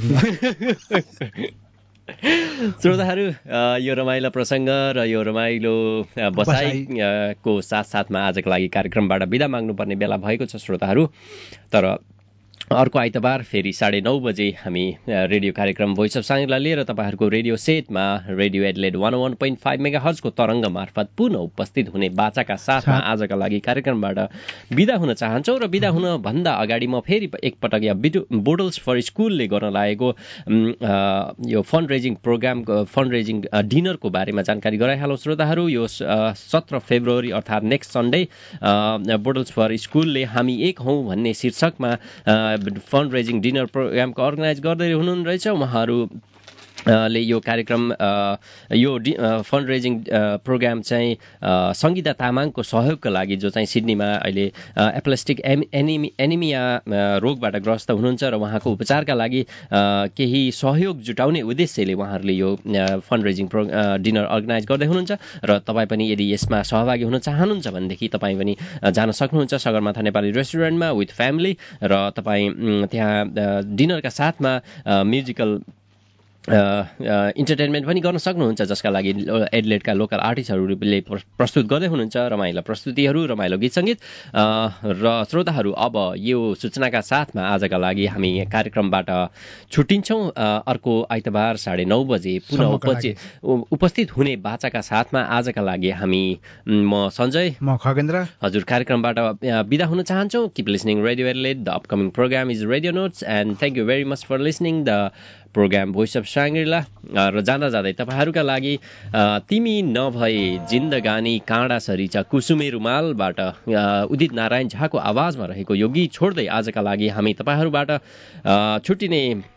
श्रोताहरू, यो रमाइलो प्रसङ्ग र यो रमाइलो बसाइको साथसाथमा आजको लागि कार्यक्रमबाट बिदा माग्नुपर्ने बेला भएको छ श्रोताहरू। तर अर्को आइतबार फेरि 9:30 बजे हामी रेडियो कार्यक्रम भोइस अफ साङ्गला लिएर तपाईँहरूको रेडियो सेटमा रेडियो एडलेड 101.5 मेगाहर्जको तरङ्ग मार्फत पुनः उपस्थित हुने बाचाका साथमा आजका लागि कार्यक्रमबाट बिदा हुन चाहन्छौँ। र बिदा हुन भन्दा अगाडि म फेरि एकपटक यहाँ बोटल्स फर स्कुलले गर्न लागेको यो फन्ड रेजिङ प्रोग्रामको फन्ड रेजिङ डिनरको बारेमा जानकारी गराइहालौँ श्रोताहरू। यो 17 फेब्रुअरी अर्थात् नेक्स्ट सन्डे बोटल्स फर स्कुलले हामी एक हौँ भन्ने शीर्षकमा फन्ड रेजिङ डिनर प्रोग्रामको अर्गनाइज गर्दै हुनुहुन्छ रहेछ। उहाँहरूले यो कार्यक्रम यो फन्ड रेजिङ प्रोग्राम चाहिँ सङ्गीता तामाङको सहयोगको लागि, जो चाहिँ सिडनीमा अहिले एप्लेस्टिक एनिमिया रोगबाट ग्रस्त हुनुहुन्छ र उहाँको उपचारका लागि केही सहयोग जुटाउने उद्देश्यले उहाँहरूले यो फन्ड रेजिङ डिनर अर्गनाइज गर्दै हुनुहुन्छ। र तपाईँ पनि यदि यसमा सहभागी हुन चाहनुहुन्छ भनेदेखि तपाईँ पनि जान सक्नुहुन्छ सगरमाथा नेपाली रेस्टुरेन्टमा विथ फ्यामिली। र तपाईँ त्यहाँ डिनरका साथमा म्युजिकल इन्टरटेनमेन्ट पनि गर्न सक्नुहुन्छ, जसका लागि एडिलेडका लोकल आर्टिस्टहरूले प्रस्तुत गर्दै हुनुहुन्छ रमाइला प्रस्तुतिहरू, रमाइलो गीत सङ्गीत। र श्रोताहरू, अब यो सूचनाका साथमा आजका लागि हामी कार्यक्रमबाट छुट्टिन्छौँ। अर्को आइतबार 9:30 बजे पुनः उपस्थित हुने बाचाका साथमा आजका लागि हामी म सञ्जय, म खगेन्द्र हजुर कार्यक्रमबाट बिदा हुन चाहन्छौँ। Keep listening radio Adelaide. The upcoming programme is radio notes and thank you very much for listening the programme voice of Shangrila. र जाँदा जाँदै तपाईँहरूका लागि तिमी नभए जिन्दगानी काँडा सरिचा कुसुमे रुमालबाट उदित नारायण झाको आवाजमा रहेको यो गीत छोड्दै आजका लागि हामी तपाईँहरूबाट छुट्टिने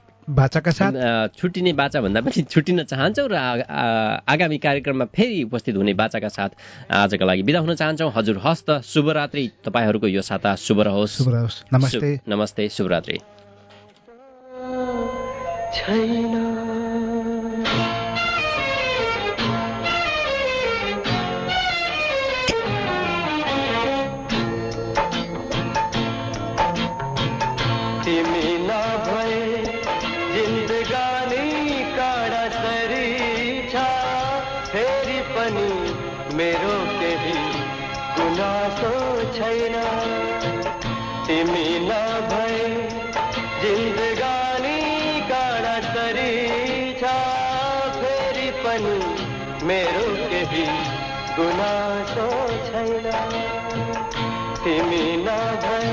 बाचा भन्दा पनि छुट्टिन चाहन्छौँ र आगामी कार्यक्रममा फेरि उपस्थित हुने बाचाका साथ आजका लागि बिदा हुन चाहन्छौँ। हजुर हस्त, शुभरात्रि। तपाईँहरूको यो साता शुभ रहोस्। नमस्ते, शुभरात्रि। तिमी नभए जिन्दगानी काँडा सरी छ, फेरि पनि मेरो केही गुनासो छैन। तिमी नभए जिन्दगानी काँडा सरी छ, फेरि पनि मेरो केही गुनासो छैन। तिमी नभए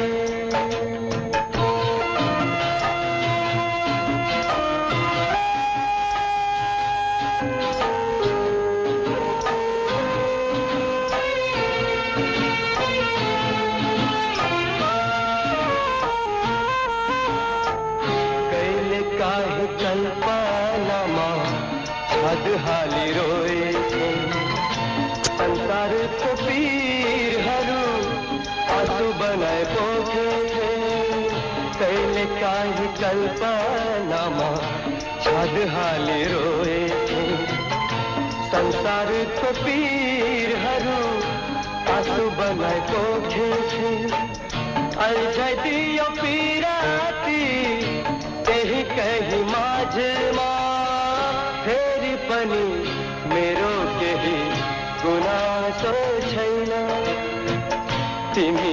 कल्पनामा छद हाली रोए संसारको पीरहरू आँसु बनाए पोखे कहिले काहीँ कल्पनामा छद हाली रोए संसारको पीरहरू आँसु बनाए पोखे अल्झाइदियो पिराती त्यही कहीँ माझमा, फेरि पनि मेरो केही गुनासो छैन। तिमी